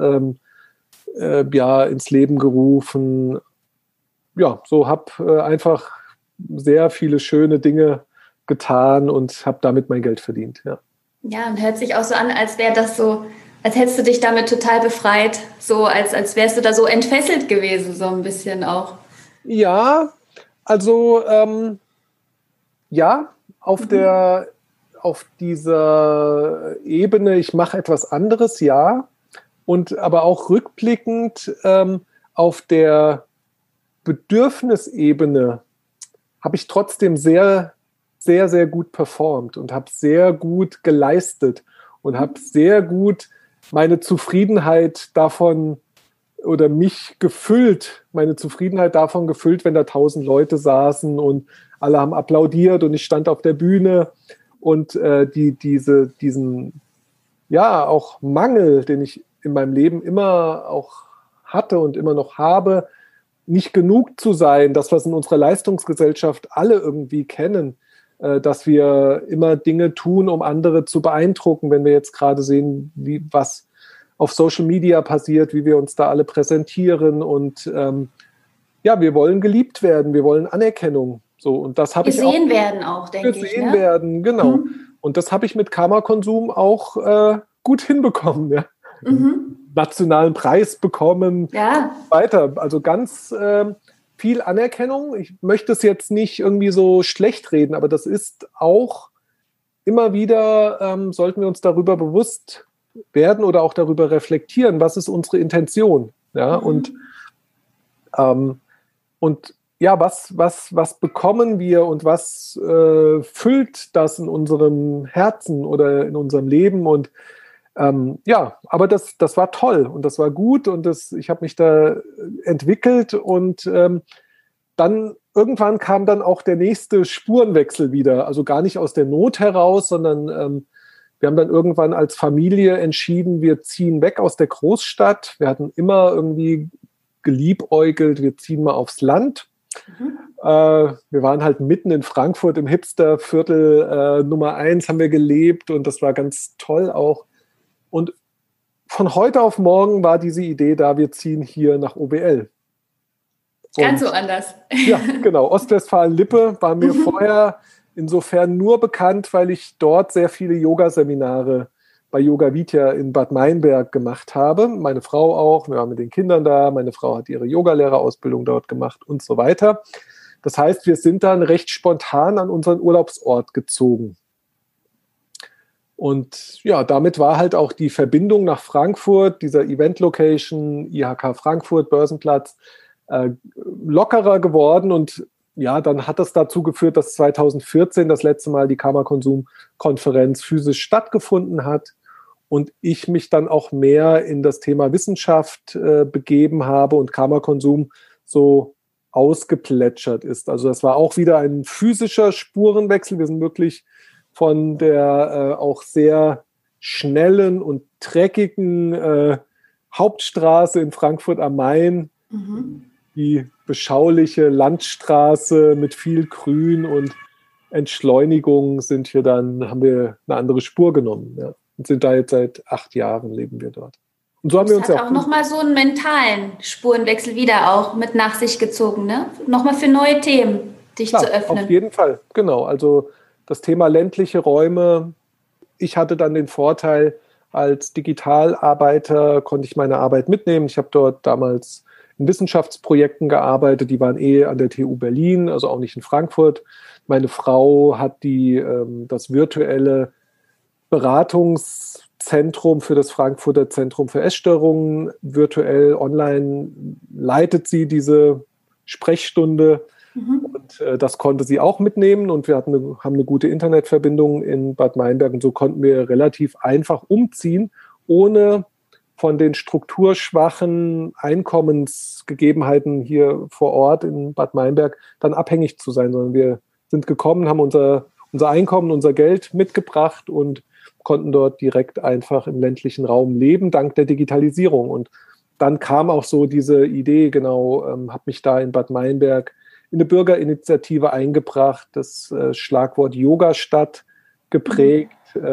B: ins Leben gerufen. Ja, so habe einfach sehr viele schöne Dinge getan und habe damit mein Geld verdient, ja.
A: Ja, und hört sich auch so an, als wäre das so, als hättest du dich damit total befreit, so als wärst du da so entfesselt gewesen, so ein bisschen auch.
B: Ja, also auf dieser Ebene, ich mache etwas anderes, ja, und aber auch rückblickend auf der Bedürfnisebene habe ich trotzdem sehr, sehr, sehr gut performt und habe sehr gut geleistet und habe sehr gut meine Zufriedenheit davon oder mich gefüllt, meine Zufriedenheit davon gefüllt, wenn da 1000 Leute saßen und alle haben applaudiert und ich stand auf der Bühne und diesen auch Mangel, den ich in meinem Leben immer auch hatte und immer noch habe, nicht genug zu sein, das, was in unserer Leistungsgesellschaft alle irgendwie kennen, dass wir immer Dinge tun, um andere zu beeindrucken, wenn wir jetzt gerade sehen, was auf Social Media passiert, wie wir uns da alle präsentieren und wir wollen geliebt werden, wir wollen Anerkennung. So, und das habe ich auch.
A: Gesehen werden auch, denke ich.
B: Gesehen werden, genau. Und das habe ich mit Karma-Konsum auch gut hinbekommen, ja. Nationalen Preis bekommen, weiter. Also ganz viel Anerkennung. Ich möchte es jetzt nicht irgendwie so schlecht reden, aber das ist auch immer wieder, sollten wir uns darüber bewusst werden oder auch darüber reflektieren, was ist unsere Intention. Ja? Was bekommen wir und was füllt das in unserem Herzen oder in unserem Leben und Ja, aber das war toll und das war gut und ich habe mich da entwickelt und dann irgendwann kam dann auch der nächste Spurenwechsel wieder. Also gar nicht aus der Not heraus, sondern wir haben dann irgendwann als Familie entschieden, wir ziehen weg aus der Großstadt. Wir hatten immer irgendwie geliebäugelt, wir ziehen mal aufs Land. Mhm. Wir waren halt mitten in Frankfurt im Hipsterviertel Nummer 1 haben wir gelebt und das war ganz toll auch. Und von heute auf morgen war diese Idee da, wir ziehen hier nach OWL.
A: Ganz so anders.
B: Ja, genau. Ostwestfalen-Lippe war mir vorher insofern nur bekannt, weil ich dort sehr viele Yoga-Seminare bei Yoga Vidya in Bad Meinberg gemacht habe. Meine Frau auch, wir waren mit den Kindern da, meine Frau hat ihre Yogalehrerausbildung dort gemacht und so weiter. Das heißt, wir sind dann recht spontan an unseren Urlaubsort gezogen. Und ja, damit war halt auch die Verbindung nach Frankfurt, dieser Event-Location, IHK Frankfurt, Börsenplatz, lockerer geworden. Und ja, dann hat das dazu geführt, dass 2014 das letzte Mal die Karma-Konsum-Konferenz physisch stattgefunden hat und ich mich dann auch mehr in das Thema Wissenschaft begeben habe und Karma-Konsum so ausgeplätschert ist. Also das war auch wieder ein physischer Spurenwechsel. Wir sind wirklich von der auch sehr schnellen und dreckigen Hauptstraße in Frankfurt am Main, die beschauliche Landstraße mit viel Grün und Entschleunigung haben wir eine andere Spur genommen. Ja. Und sind da jetzt seit 8 Jahren, leben wir dort. Und so haben wir uns
A: auch nochmal so einen mentalen Spurenwechsel wieder auch mit nach sich gezogen, ne? Nochmal für neue Themen dich zu öffnen.
B: Auf jeden Fall, genau. Also das Thema ländliche Räume. Ich hatte dann den Vorteil, als Digitalarbeiter konnte ich meine Arbeit mitnehmen. Ich habe dort damals in Wissenschaftsprojekten gearbeitet, die waren an der TU Berlin, also auch nicht in Frankfurt. Meine Frau hat das virtuelle Beratungszentrum für das Frankfurter Zentrum für Essstörungen virtuell online, leitet sie diese Sprechstunde. Und das konnte sie auch mitnehmen und wir haben eine gute Internetverbindung in Bad Meinberg und so konnten wir relativ einfach umziehen, ohne von den strukturschwachen Einkommensgegebenheiten hier vor Ort in Bad Meinberg dann abhängig zu sein, sondern wir sind gekommen, haben unser Einkommen, unser Geld mitgebracht und konnten dort direkt einfach im ländlichen Raum leben, dank der Digitalisierung. Und dann kam auch so diese Idee, habe mich da in Bad Meinberg in eine Bürgerinitiative eingebracht, das Schlagwort Yogastadt geprägt.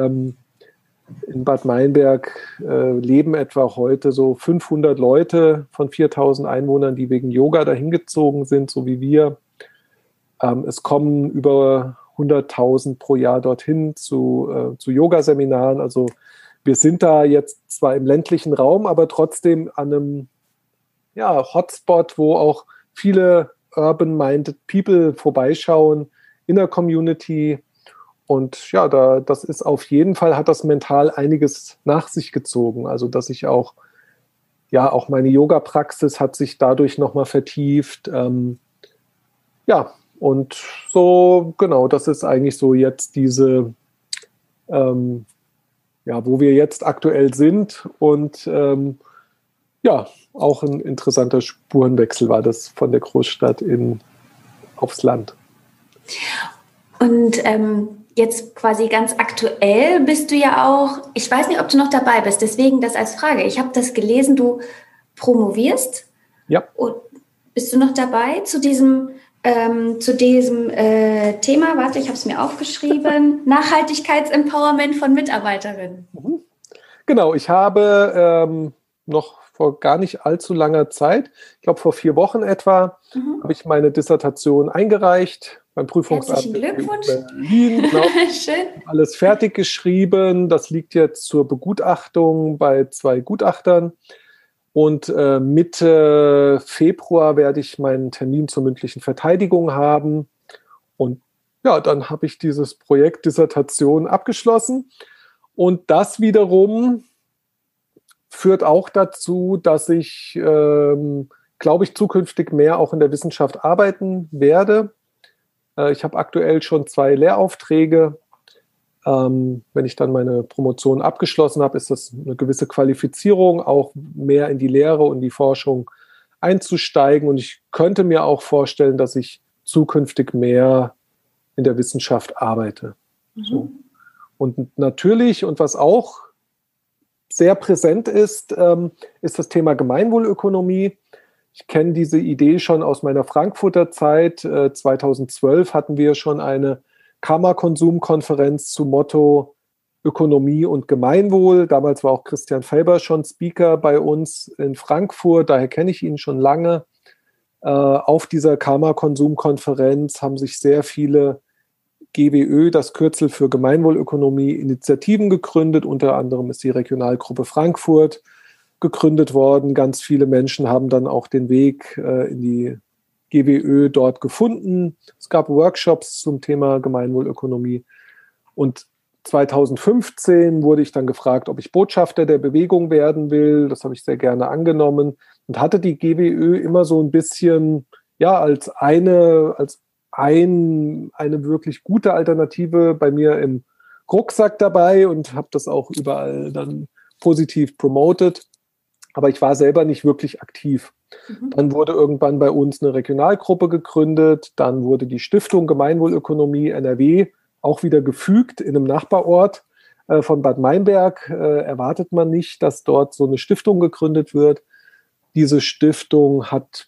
B: In Bad Meinberg leben etwa heute so 500 Leute von 4.000 Einwohnern, die wegen Yoga dahin gezogen sind, so wie wir. Es kommen über 100.000 pro Jahr dorthin zu Yogaseminaren. Also wir sind da jetzt zwar im ländlichen Raum, aber trotzdem an einem Hotspot, wo auch viele urban-minded People vorbeischauen in der Community. Und ja, das ist auf jeden Fall, hat das mental einiges nach sich gezogen. Also dass ich auch meine Yoga-Praxis hat sich dadurch nochmal vertieft. Und so, genau, das ist eigentlich so jetzt diese, wo wir jetzt aktuell sind. Und auch ein interessanter Spurenwechsel war das von der Großstadt aufs Land.
A: Und jetzt quasi ganz aktuell bist du ja auch, ich weiß nicht, ob du noch dabei bist, deswegen das als Frage. Ich habe das gelesen, du promovierst.
B: Ja.
A: Und bist du noch dabei zu diesem Thema? Warte, ich habe es mir aufgeschrieben. Nachhaltigkeitsempowerment von Mitarbeiterinnen.
B: Genau, ich habe noch vor gar nicht allzu langer Zeit, ich glaube vor 4 Wochen etwa, habe ich meine Dissertation eingereicht beim Prüfungsamt.
A: Herzlichen Glückwunsch.
B: Berlin, genau.
A: Schön.
B: Alles fertig geschrieben. Das liegt jetzt zur Begutachtung bei 2 Gutachtern. Und Mitte Februar werde ich meinen Termin zur mündlichen Verteidigung haben. Und ja, dann habe ich dieses Projekt Dissertation abgeschlossen. Und das wiederum führt auch dazu, dass ich, glaube ich, zukünftig mehr auch in der Wissenschaft arbeiten werde. Ich habe aktuell schon 2 Lehraufträge Wenn ich dann meine Promotion abgeschlossen habe, ist das eine gewisse Qualifizierung, auch mehr in die Lehre und die Forschung einzusteigen. Und ich könnte mir auch vorstellen, dass ich zukünftig mehr in der Wissenschaft arbeite. So. Und natürlich, und was auch sehr präsent ist, ist das Thema Gemeinwohlökonomie. Ich kenne diese Idee schon aus meiner Frankfurter Zeit. 2012 hatten wir schon eine Kammerkonsumkonferenz zum Motto Ökonomie und Gemeinwohl. Damals war auch Christian Felber schon Speaker bei uns in Frankfurt, daher kenne ich ihn schon lange. Auf dieser Kammerkonsumkonferenz haben sich sehr viele GWÖ, das Kürzel für Gemeinwohlökonomie, Initiativen gegründet. Unter anderem ist die Regionalgruppe Frankfurt gegründet worden. Ganz viele Menschen haben dann auch den Weg in die GWÖ dort gefunden. Es gab Workshops zum Thema Gemeinwohlökonomie. Und 2015 wurde ich dann gefragt, ob ich Botschafter der Bewegung werden will. Das habe ich sehr gerne angenommen und hatte die GWÖ immer so ein bisschen als eine wirklich gute Alternative bei mir im Rucksack dabei und habe das auch überall dann positiv promotet. Aber ich war selber nicht wirklich aktiv. Dann wurde irgendwann bei uns eine Regionalgruppe gegründet. Dann wurde die Stiftung Gemeinwohlökonomie NRW auch wieder gefügt in einem Nachbarort von Bad Meinberg. Erwartet man nicht, dass dort so eine Stiftung gegründet wird. Diese Stiftung hat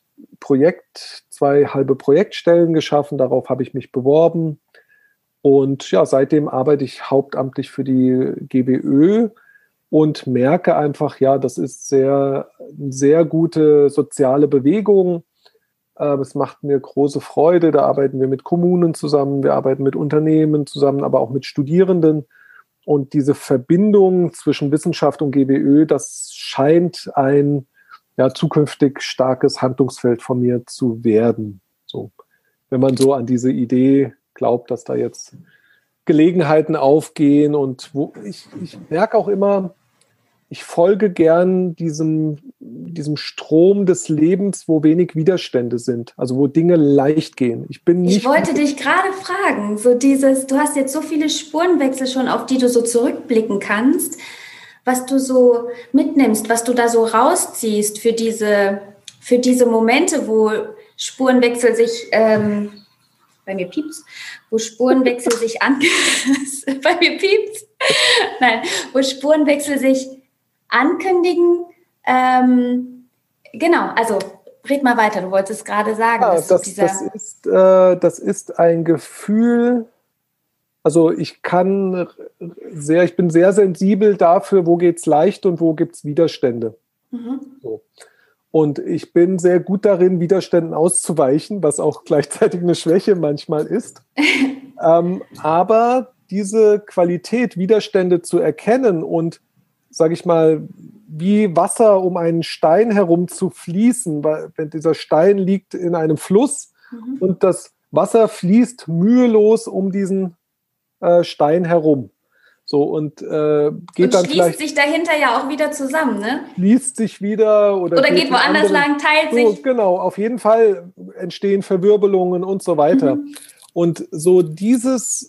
B: zwei halbe Projektstellen geschaffen. Darauf habe ich mich beworben. Und ja, seitdem arbeite ich hauptamtlich für die GWÖ. Und merke einfach, das ist eine sehr gute soziale Bewegung. Es macht mir große Freude. Da arbeiten wir mit Kommunen zusammen, wir arbeiten mit Unternehmen zusammen, aber auch mit Studierenden. Und diese Verbindung zwischen Wissenschaft und GWÖ, das scheint ein zukünftig starkes Handlungsfeld von mir zu werden. So, wenn man so an diese Idee glaubt, dass da jetzt Gelegenheiten aufgehen. Und ich merke auch immer, ich folge gern diesem Strom des Lebens, wo wenig Widerstände sind, also wo Dinge leicht gehen. Ich
A: wollte dich gerade fragen, du hast jetzt so viele Spurenwechsel schon, auf die du so zurückblicken kannst, was du so mitnimmst, was du da so rausziehst für diese Momente, wo Spurenwechsel sich bei mir piept's, wo Spurenwechsel sich bei mir piept's. Nein, wo Spurenwechsel sich ankündigen. Genau, also red mal weiter, du wolltest gerade sagen.
B: Das ist ein Gefühl, also ich bin sehr sensibel dafür, wo geht's leicht und wo gibt's Widerstände. So. Und ich bin sehr gut darin, Widerständen auszuweichen, was auch gleichzeitig eine Schwäche manchmal ist. Aber diese Qualität, Widerstände zu erkennen und, sage ich mal, wie Wasser um einen Stein herum zu fließen, weil wenn dieser Stein liegt in einem Fluss und das Wasser fließt mühelos um diesen Stein herum. So, und geht dann
A: schließt sich dahinter ja auch wieder zusammen, ne?
B: Schließt sich wieder oder geht
A: woanders lang, teilt sich.
B: Genau, auf jeden Fall entstehen Verwirbelungen und so weiter. Und so dieses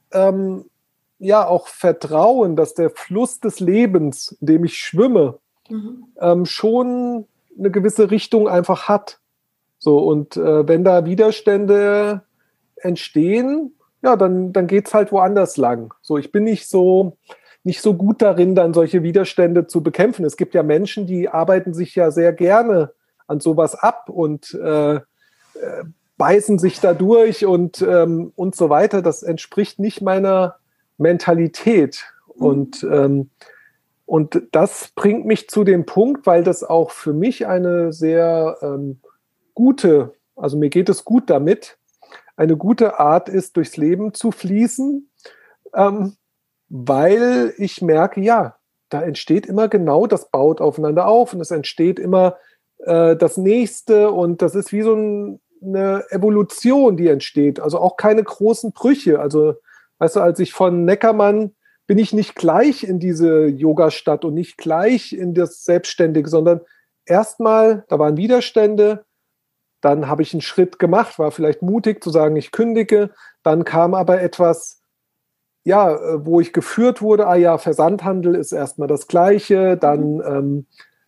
B: auch Vertrauen, dass der Fluss des Lebens, in dem ich schwimme, schon eine gewisse Richtung einfach hat. So, und wenn da Widerstände entstehen, dann geht es halt woanders lang. So, ich bin nicht so gut darin, dann solche Widerstände zu bekämpfen. Es gibt ja Menschen, die arbeiten sich ja sehr gerne an sowas ab und beißen sich da durch und so weiter. Das entspricht nicht meiner Mentalität. Und das bringt mich zu dem Punkt, weil das auch für mich eine sehr gute, also mir geht es gut damit, eine gute Art ist, durchs Leben zu fließen, weil ich merke, da entsteht immer genau, das baut aufeinander auf und es entsteht immer das Nächste und das ist wie so eine Evolution, die entsteht. Also auch keine großen Brüche. Also, weißt du, als ich von Neckermann bin ich nicht gleich in diese Yogastadt und nicht gleich in das Selbstständige, sondern erstmal, da waren Widerstände, dann habe ich einen Schritt gemacht, war vielleicht mutig zu sagen, ich kündige, dann kam aber etwas wo ich geführt wurde, Versandhandel ist erstmal das Gleiche, dann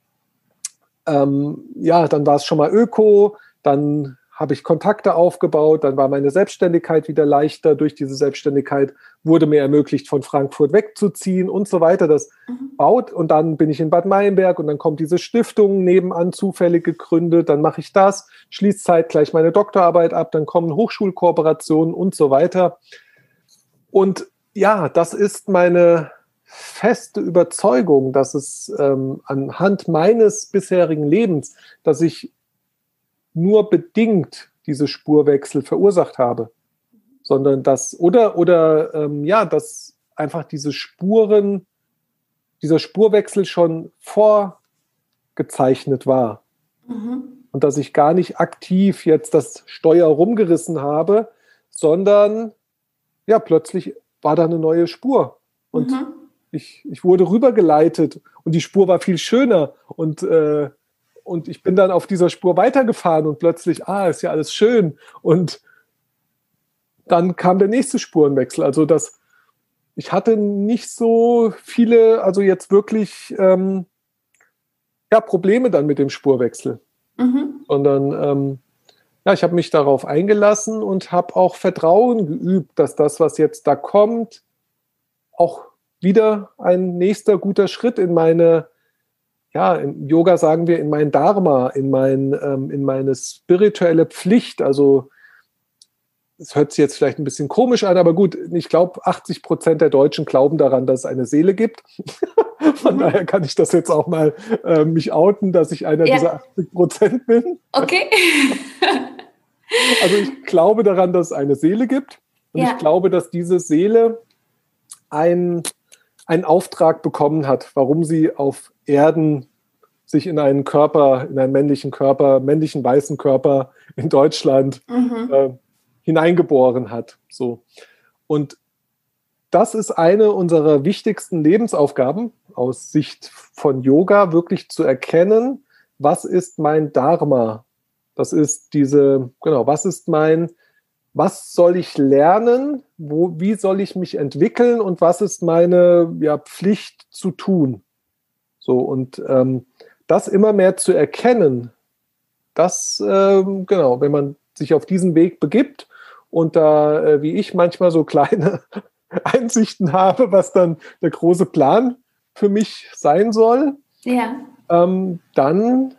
B: dann war es schon mal Öko, dann habe ich Kontakte aufgebaut, dann war meine Selbstständigkeit wieder leichter. Durch diese Selbstständigkeit wurde mir ermöglicht, von Frankfurt wegzuziehen und so weiter. Das baut, und dann bin ich in Bad Meinberg und dann kommt diese Stiftung nebenan zufällig gegründet, dann mache ich das, schließe zeitgleich meine Doktorarbeit ab, dann kommen Hochschulkooperationen und so weiter. Und ja, das ist meine feste Überzeugung, dass es anhand meines bisherigen Lebens, dass ich nur bedingt diese Spurwechsel verursacht habe, sondern dass dass einfach dieser Spurwechsel schon vorgezeichnet war und dass ich gar nicht aktiv jetzt das Steuer rumgerissen habe, sondern ja, plötzlich war da eine neue Spur und ich wurde rübergeleitet und die Spur war viel schöner und ich bin dann auf dieser Spur weitergefahren und plötzlich, ist ja alles schön. Und dann kam der nächste Spurenwechsel. Also ich hatte nicht so viele, also jetzt wirklich Probleme dann mit dem Spurwechsel. Sondern ich habe mich darauf eingelassen und habe auch Vertrauen geübt, dass das, was jetzt da kommt, auch wieder ein nächster guter Schritt in meine, im Yoga sagen wir, in mein Dharma, in meine spirituelle Pflicht. Also es hört sich jetzt vielleicht ein bisschen komisch an, aber gut, ich glaube, 80% der Deutschen glauben daran, dass es eine Seele gibt. Von daher kann ich das jetzt auch mal mich outen, dass ich einer dieser 80% bin.
A: Okay.
B: Also ich glaube daran, dass es eine Seele gibt. Und ich glaube, dass diese Seele einen Auftrag bekommen hat, warum sie auf Erden sich in einen männlichen weißen Körper in Deutschland hineingeboren hat. So. Und das ist eine unserer wichtigsten Lebensaufgaben aus Sicht von Yoga, wirklich zu erkennen, was ist mein Dharma? Das ist was soll ich lernen? Wie soll ich mich entwickeln? Und was ist meine Pflicht zu tun? So, und das immer mehr zu erkennen, wenn man sich auf diesen Weg begibt und da, wie ich, manchmal so kleine Einsichten habe, was dann der große Plan für mich sein soll, dann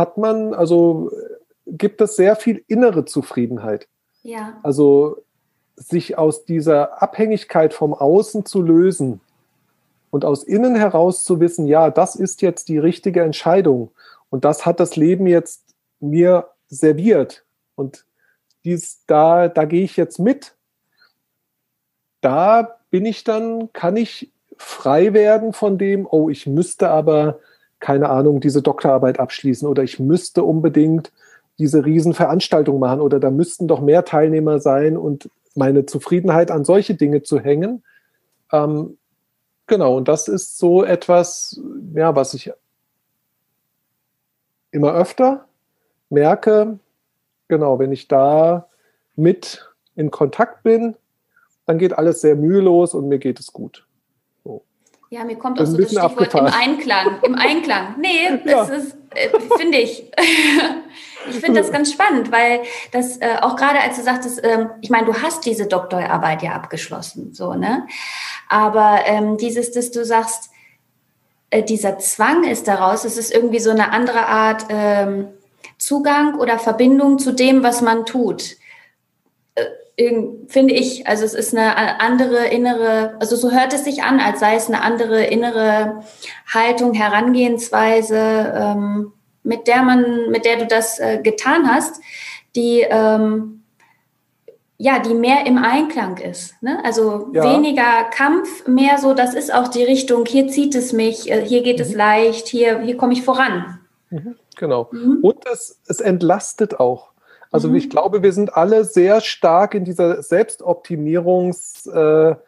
B: gibt es sehr viel innere Zufriedenheit.
A: Ja.
B: Also sich aus dieser Abhängigkeit vom Außen zu lösen und aus innen heraus zu wissen, das ist jetzt die richtige Entscheidung und das hat das Leben jetzt mir serviert und da gehe ich jetzt mit. Da kann ich frei werden von dem, ich müsste aber, keine Ahnung, diese Doktorarbeit abschließen oder ich müsste unbedingt diese Riesenveranstaltung machen oder da müssten doch mehr Teilnehmer sein und meine Zufriedenheit an solche Dinge zu hängen. Und das ist so etwas, was ich immer öfter merke, wenn ich da mit in Kontakt bin, dann geht alles sehr mühelos und mir geht es gut. So.
A: Ja, mir kommt auch so das Stichwort im Einklang. Nee, das ist, finde ich. Ich finde das ganz spannend, weil das auch gerade als du sagtest, ich meine, du hast diese Doktorarbeit ja abgeschlossen, so, ne? Aber dass du sagst, dieser Zwang ist daraus, es ist irgendwie so eine andere Art Zugang oder Verbindung zu dem, was man tut. Finde ich, also es ist eine andere innere, also so hört es sich an, als sei es eine andere innere Haltung, Herangehensweise, mit der du das getan hast, die mehr im Einklang ist. Ne? Also weniger Kampf, mehr so, das ist auch die Richtung, hier zieht es mich, hier geht es leicht, hier komme ich voran.
B: Genau. Und es entlastet auch. Also ich glaube, wir sind alle sehr stark in dieser Selbstoptimierungszeit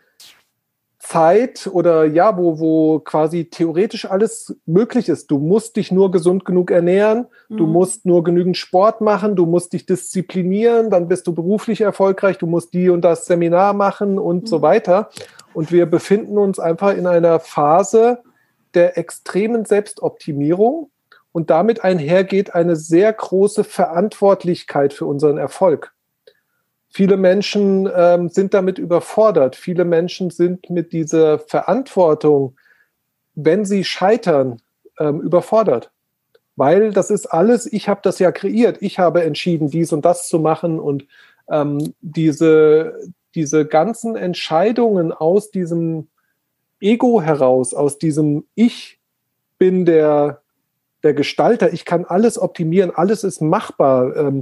B: oder wo quasi theoretisch alles möglich ist. Du musst dich nur gesund genug ernähren, du musst nur genügend Sport machen, du musst dich disziplinieren, dann bist du beruflich erfolgreich, du musst die und das Seminar machen und so weiter. Und wir befinden uns einfach in einer Phase der extremen Selbstoptimierung und damit einhergeht eine sehr große Verantwortlichkeit für unseren Erfolg. Viele Menschen sind damit überfordert. Viele Menschen sind mit dieser Verantwortung, wenn sie scheitern, überfordert. Weil das ist alles, ich habe das ja kreiert. Ich habe entschieden, dies und das zu machen. Und diese ganzen Entscheidungen aus diesem Ego heraus, aus diesem Ich bin der Gestalter, ich kann alles optimieren, alles ist machbar.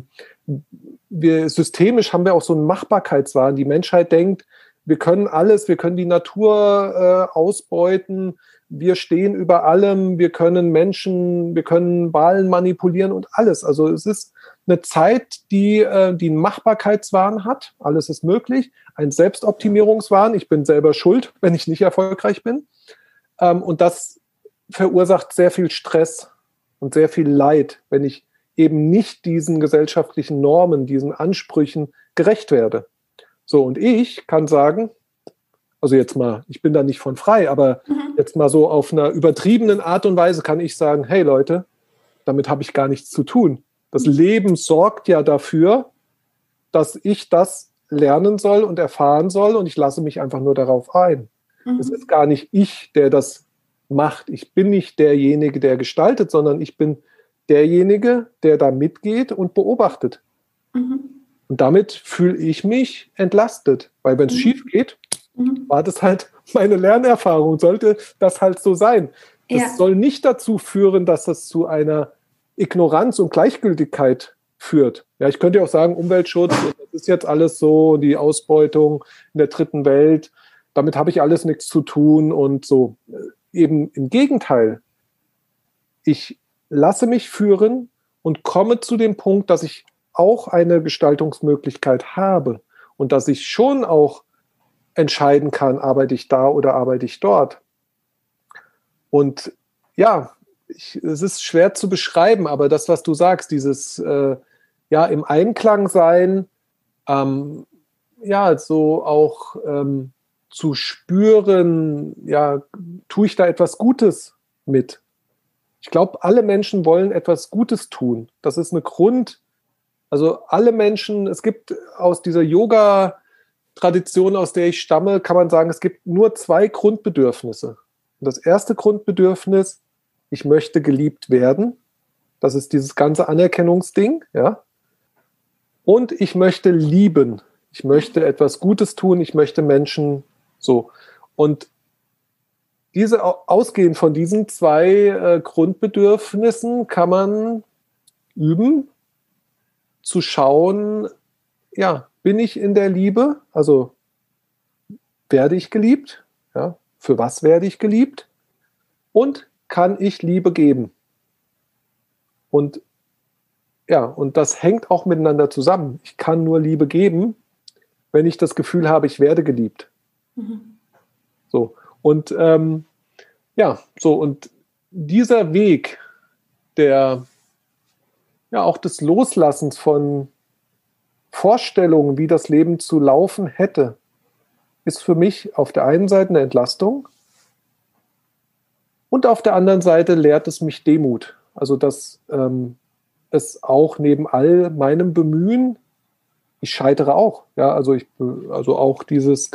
B: Systemisch haben wir auch so einen Machbarkeitswahn. Die Menschheit denkt, wir können alles, wir können die Natur ausbeuten, wir stehen über allem, wir können Wahlen manipulieren und alles. Also es ist eine Zeit, die einen Machbarkeitswahn hat, alles ist möglich, ein Selbstoptimierungswahn, ich bin selber schuld, wenn ich nicht erfolgreich bin. Und das verursacht sehr viel Stress und sehr viel Leid, wenn ich eben nicht diesen gesellschaftlichen Normen, diesen Ansprüchen gerecht werde. So, und ich kann sagen, also jetzt mal, ich bin da nicht von frei, aber jetzt mal so auf einer übertriebenen Art und Weise kann ich sagen, hey Leute, damit habe ich gar nichts zu tun. Das Leben sorgt ja dafür, dass ich das lernen soll und erfahren soll und ich lasse mich einfach nur darauf ein. Es ist gar nicht ich, der das macht. Ich bin nicht derjenige, der gestaltet, sondern ich bin derjenige, der da mitgeht und beobachtet. Und damit fühle ich mich entlastet, weil wenn es schief geht, war das halt meine Lernerfahrung, sollte das halt so sein. Das soll nicht dazu führen, dass das zu einer Ignoranz und Gleichgültigkeit führt. Ja, ich könnte ja auch sagen, Umweltschutz, das ist jetzt alles so, die Ausbeutung in der dritten Welt, damit habe ich alles nichts zu tun und so. Eben im Gegenteil, ich lasse mich führen und komme zu dem Punkt, dass ich auch eine Gestaltungsmöglichkeit habe und dass ich schon auch entscheiden kann, arbeite ich da oder arbeite ich dort. Und ja, es ist schwer zu beschreiben, aber das, was du sagst, dieses im Einklang sein, so auch zu spüren, ja, tue ich da etwas Gutes mit? Ich glaube, alle Menschen wollen etwas Gutes tun. Das ist also alle Menschen, es gibt aus dieser Yoga-Tradition, aus der ich stamme, kann man sagen, es gibt nur 2 Grundbedürfnisse. Und das erste Grundbedürfnis, ich möchte geliebt werden. Das ist dieses ganze Anerkennungsding, ja. Und ich möchte lieben. Ich möchte etwas Gutes tun. Ich möchte Menschen so. Und ausgehend von diesen 2 Grundbedürfnissen kann man üben, zu schauen, ja, bin ich in der Liebe? Also werde ich geliebt? Ja, für was werde ich geliebt? Und kann ich Liebe geben? Und ja, und das hängt auch miteinander zusammen. Ich kann nur Liebe geben, wenn ich das Gefühl habe, ich werde geliebt. So. Und und dieser Weg auch des Loslassens von Vorstellungen, wie das Leben zu laufen hätte, ist für mich auf der einen Seite eine Entlastung und auf der anderen Seite lehrt es mich Demut. Also dass es auch neben all meinem Bemühen, ich scheitere auch. Ja, also auch dieses,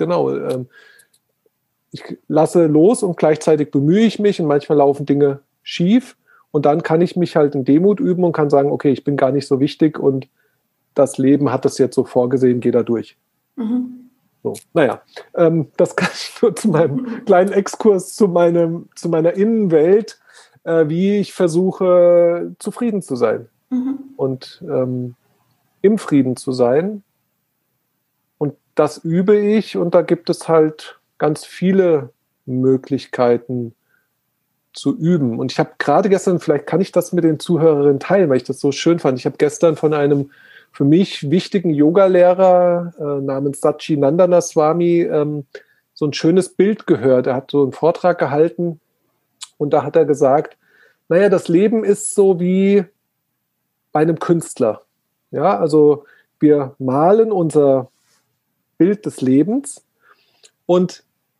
B: ich lasse los und gleichzeitig bemühe ich mich und manchmal laufen Dinge schief und dann kann ich mich halt in Demut üben und kann sagen, okay, ich bin gar nicht so wichtig und das Leben hat das jetzt so vorgesehen, geh da durch. So, das kann ich nur zu meinem kleinen Exkurs zu meiner Innenwelt, wie ich versuche, zufrieden zu sein und im Frieden zu sein. Und das übe ich und da gibt es halt ganz viele Möglichkeiten zu üben. Und ich habe gerade gestern, vielleicht kann ich das mit den Zuhörerinnen teilen, weil ich das so schön fand. Ich habe gestern von einem für mich wichtigen Yogalehrer namens Satchitananda Swami so ein schönes Bild gehört. Er hat so einen Vortrag gehalten und da hat er gesagt, das Leben ist so wie bei einem Künstler. Ja, also wir malen unser Bild des Lebens und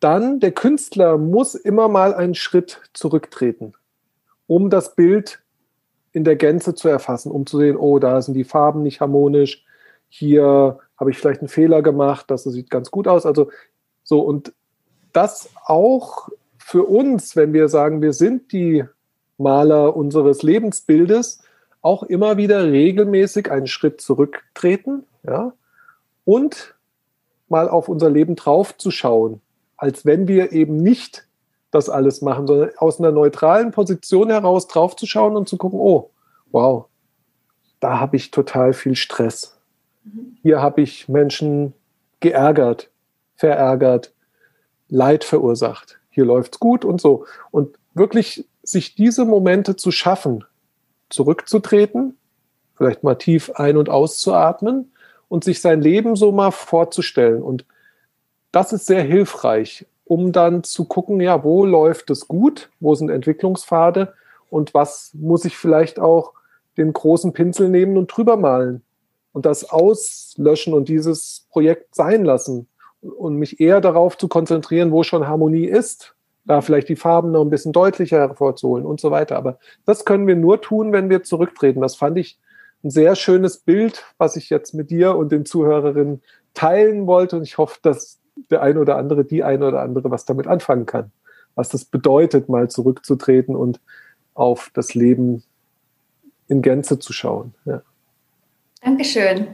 B: dann, der Künstler muss immer mal einen Schritt zurücktreten, um das Bild in der Gänze zu erfassen, um zu sehen, oh, da sind die Farben nicht harmonisch, hier habe ich vielleicht einen Fehler gemacht, das sieht ganz gut aus. Also so, und das auch für uns, wenn wir sagen, wir sind die Maler unseres Lebensbildes, auch immer wieder regelmäßig einen Schritt zurücktreten, ja, und mal auf unser Leben draufzuschauen, als wenn wir eben nicht das alles machen, sondern aus einer neutralen Position heraus draufzuschauen und zu gucken, oh, wow, da habe ich total viel Stress. Hier habe ich Menschen geärgert, verärgert, Leid verursacht. Hier läuft's gut und so. Und wirklich sich diese Momente zu schaffen, zurückzutreten, vielleicht mal tief ein- und auszuatmen und sich sein Leben so mal vorzustellen. Und das ist sehr hilfreich, um dann zu gucken, ja, wo läuft es gut, wo sind Entwicklungspfade und was muss ich vielleicht auch den großen Pinsel nehmen und drüber malen und das auslöschen und dieses Projekt sein lassen und mich eher darauf zu konzentrieren, wo schon Harmonie ist, da vielleicht die Farben noch ein bisschen deutlicher hervorzuholen und so weiter. Aber das können wir nur tun, wenn wir zurücktreten. Das fand ich ein sehr schönes Bild, was ich jetzt mit dir und den Zuhörerinnen teilen wollte. Und ich hoffe, dass der eine oder andere, die eine oder andere was damit anfangen kann. Was das bedeutet, mal zurückzutreten und auf das Leben in Gänze zu schauen. Ja.
A: Dankeschön.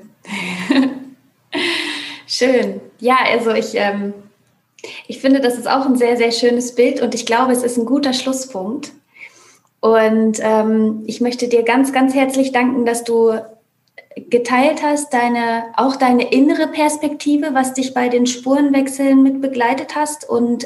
A: Schön. Ja, also ich finde, das ist auch ein sehr, sehr schönes Bild und ich glaube, es ist ein guter Schlusspunkt. Und ich möchte dir ganz, ganz herzlich danken, dass du geteilt hast, auch deine innere Perspektive, was dich bei den Spurenwechseln mit begleitet hat. Und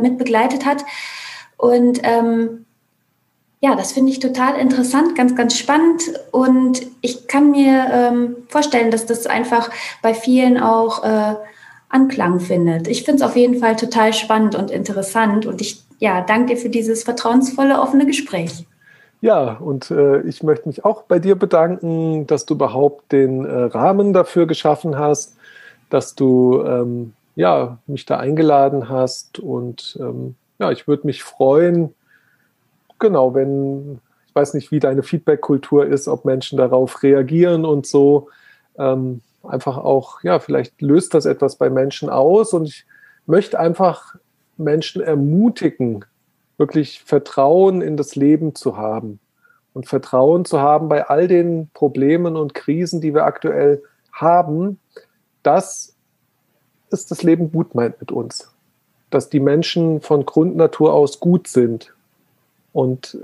A: ja, das finde ich total interessant, ganz, ganz spannend. Und ich kann mir vorstellen, dass das einfach bei vielen auch Anklang findet. Ich finde es auf jeden Fall total spannend und interessant. Und ich danke dir für dieses vertrauensvolle, offene Gespräch.
B: Ja, und ich möchte mich auch bei dir bedanken, dass du überhaupt den Rahmen dafür geschaffen hast, dass du mich da eingeladen hast. Und ich würde mich freuen, genau, wenn, ich weiß nicht, wie deine Feedback-Kultur ist, ob Menschen darauf reagieren und so. Einfach auch, vielleicht löst das etwas bei Menschen aus. Und ich möchte einfach Menschen ermutigen, wirklich Vertrauen in das Leben zu haben und Vertrauen zu haben bei all den Problemen und Krisen, die wir aktuell haben, dass es das Leben gut meint mit uns, dass die Menschen von Grundnatur aus gut sind und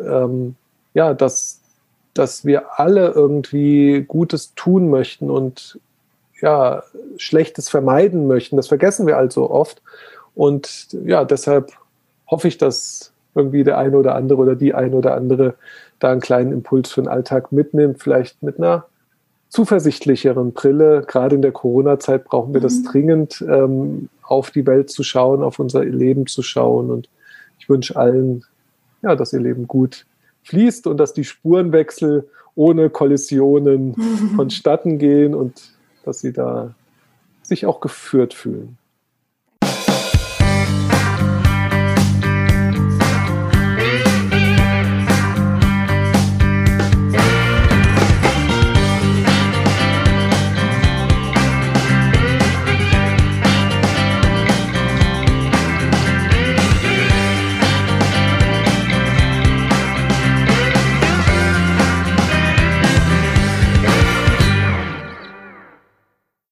B: dass wir alle irgendwie Gutes tun möchten und Schlechtes vermeiden möchten. Das vergessen wir also oft und deshalb hoffe ich, dass irgendwie der eine oder andere oder die eine oder andere da einen kleinen Impuls für den Alltag mitnimmt, vielleicht mit einer zuversichtlicheren Brille. Gerade in der Corona-Zeit brauchen wir das dringend, auf die Welt zu schauen, auf unser Leben zu schauen. Und ich wünsche allen, dass ihr Leben gut fließt und dass die Spurenwechsel ohne Kollisionen vonstatten gehen und dass sie da sich auch geführt fühlen.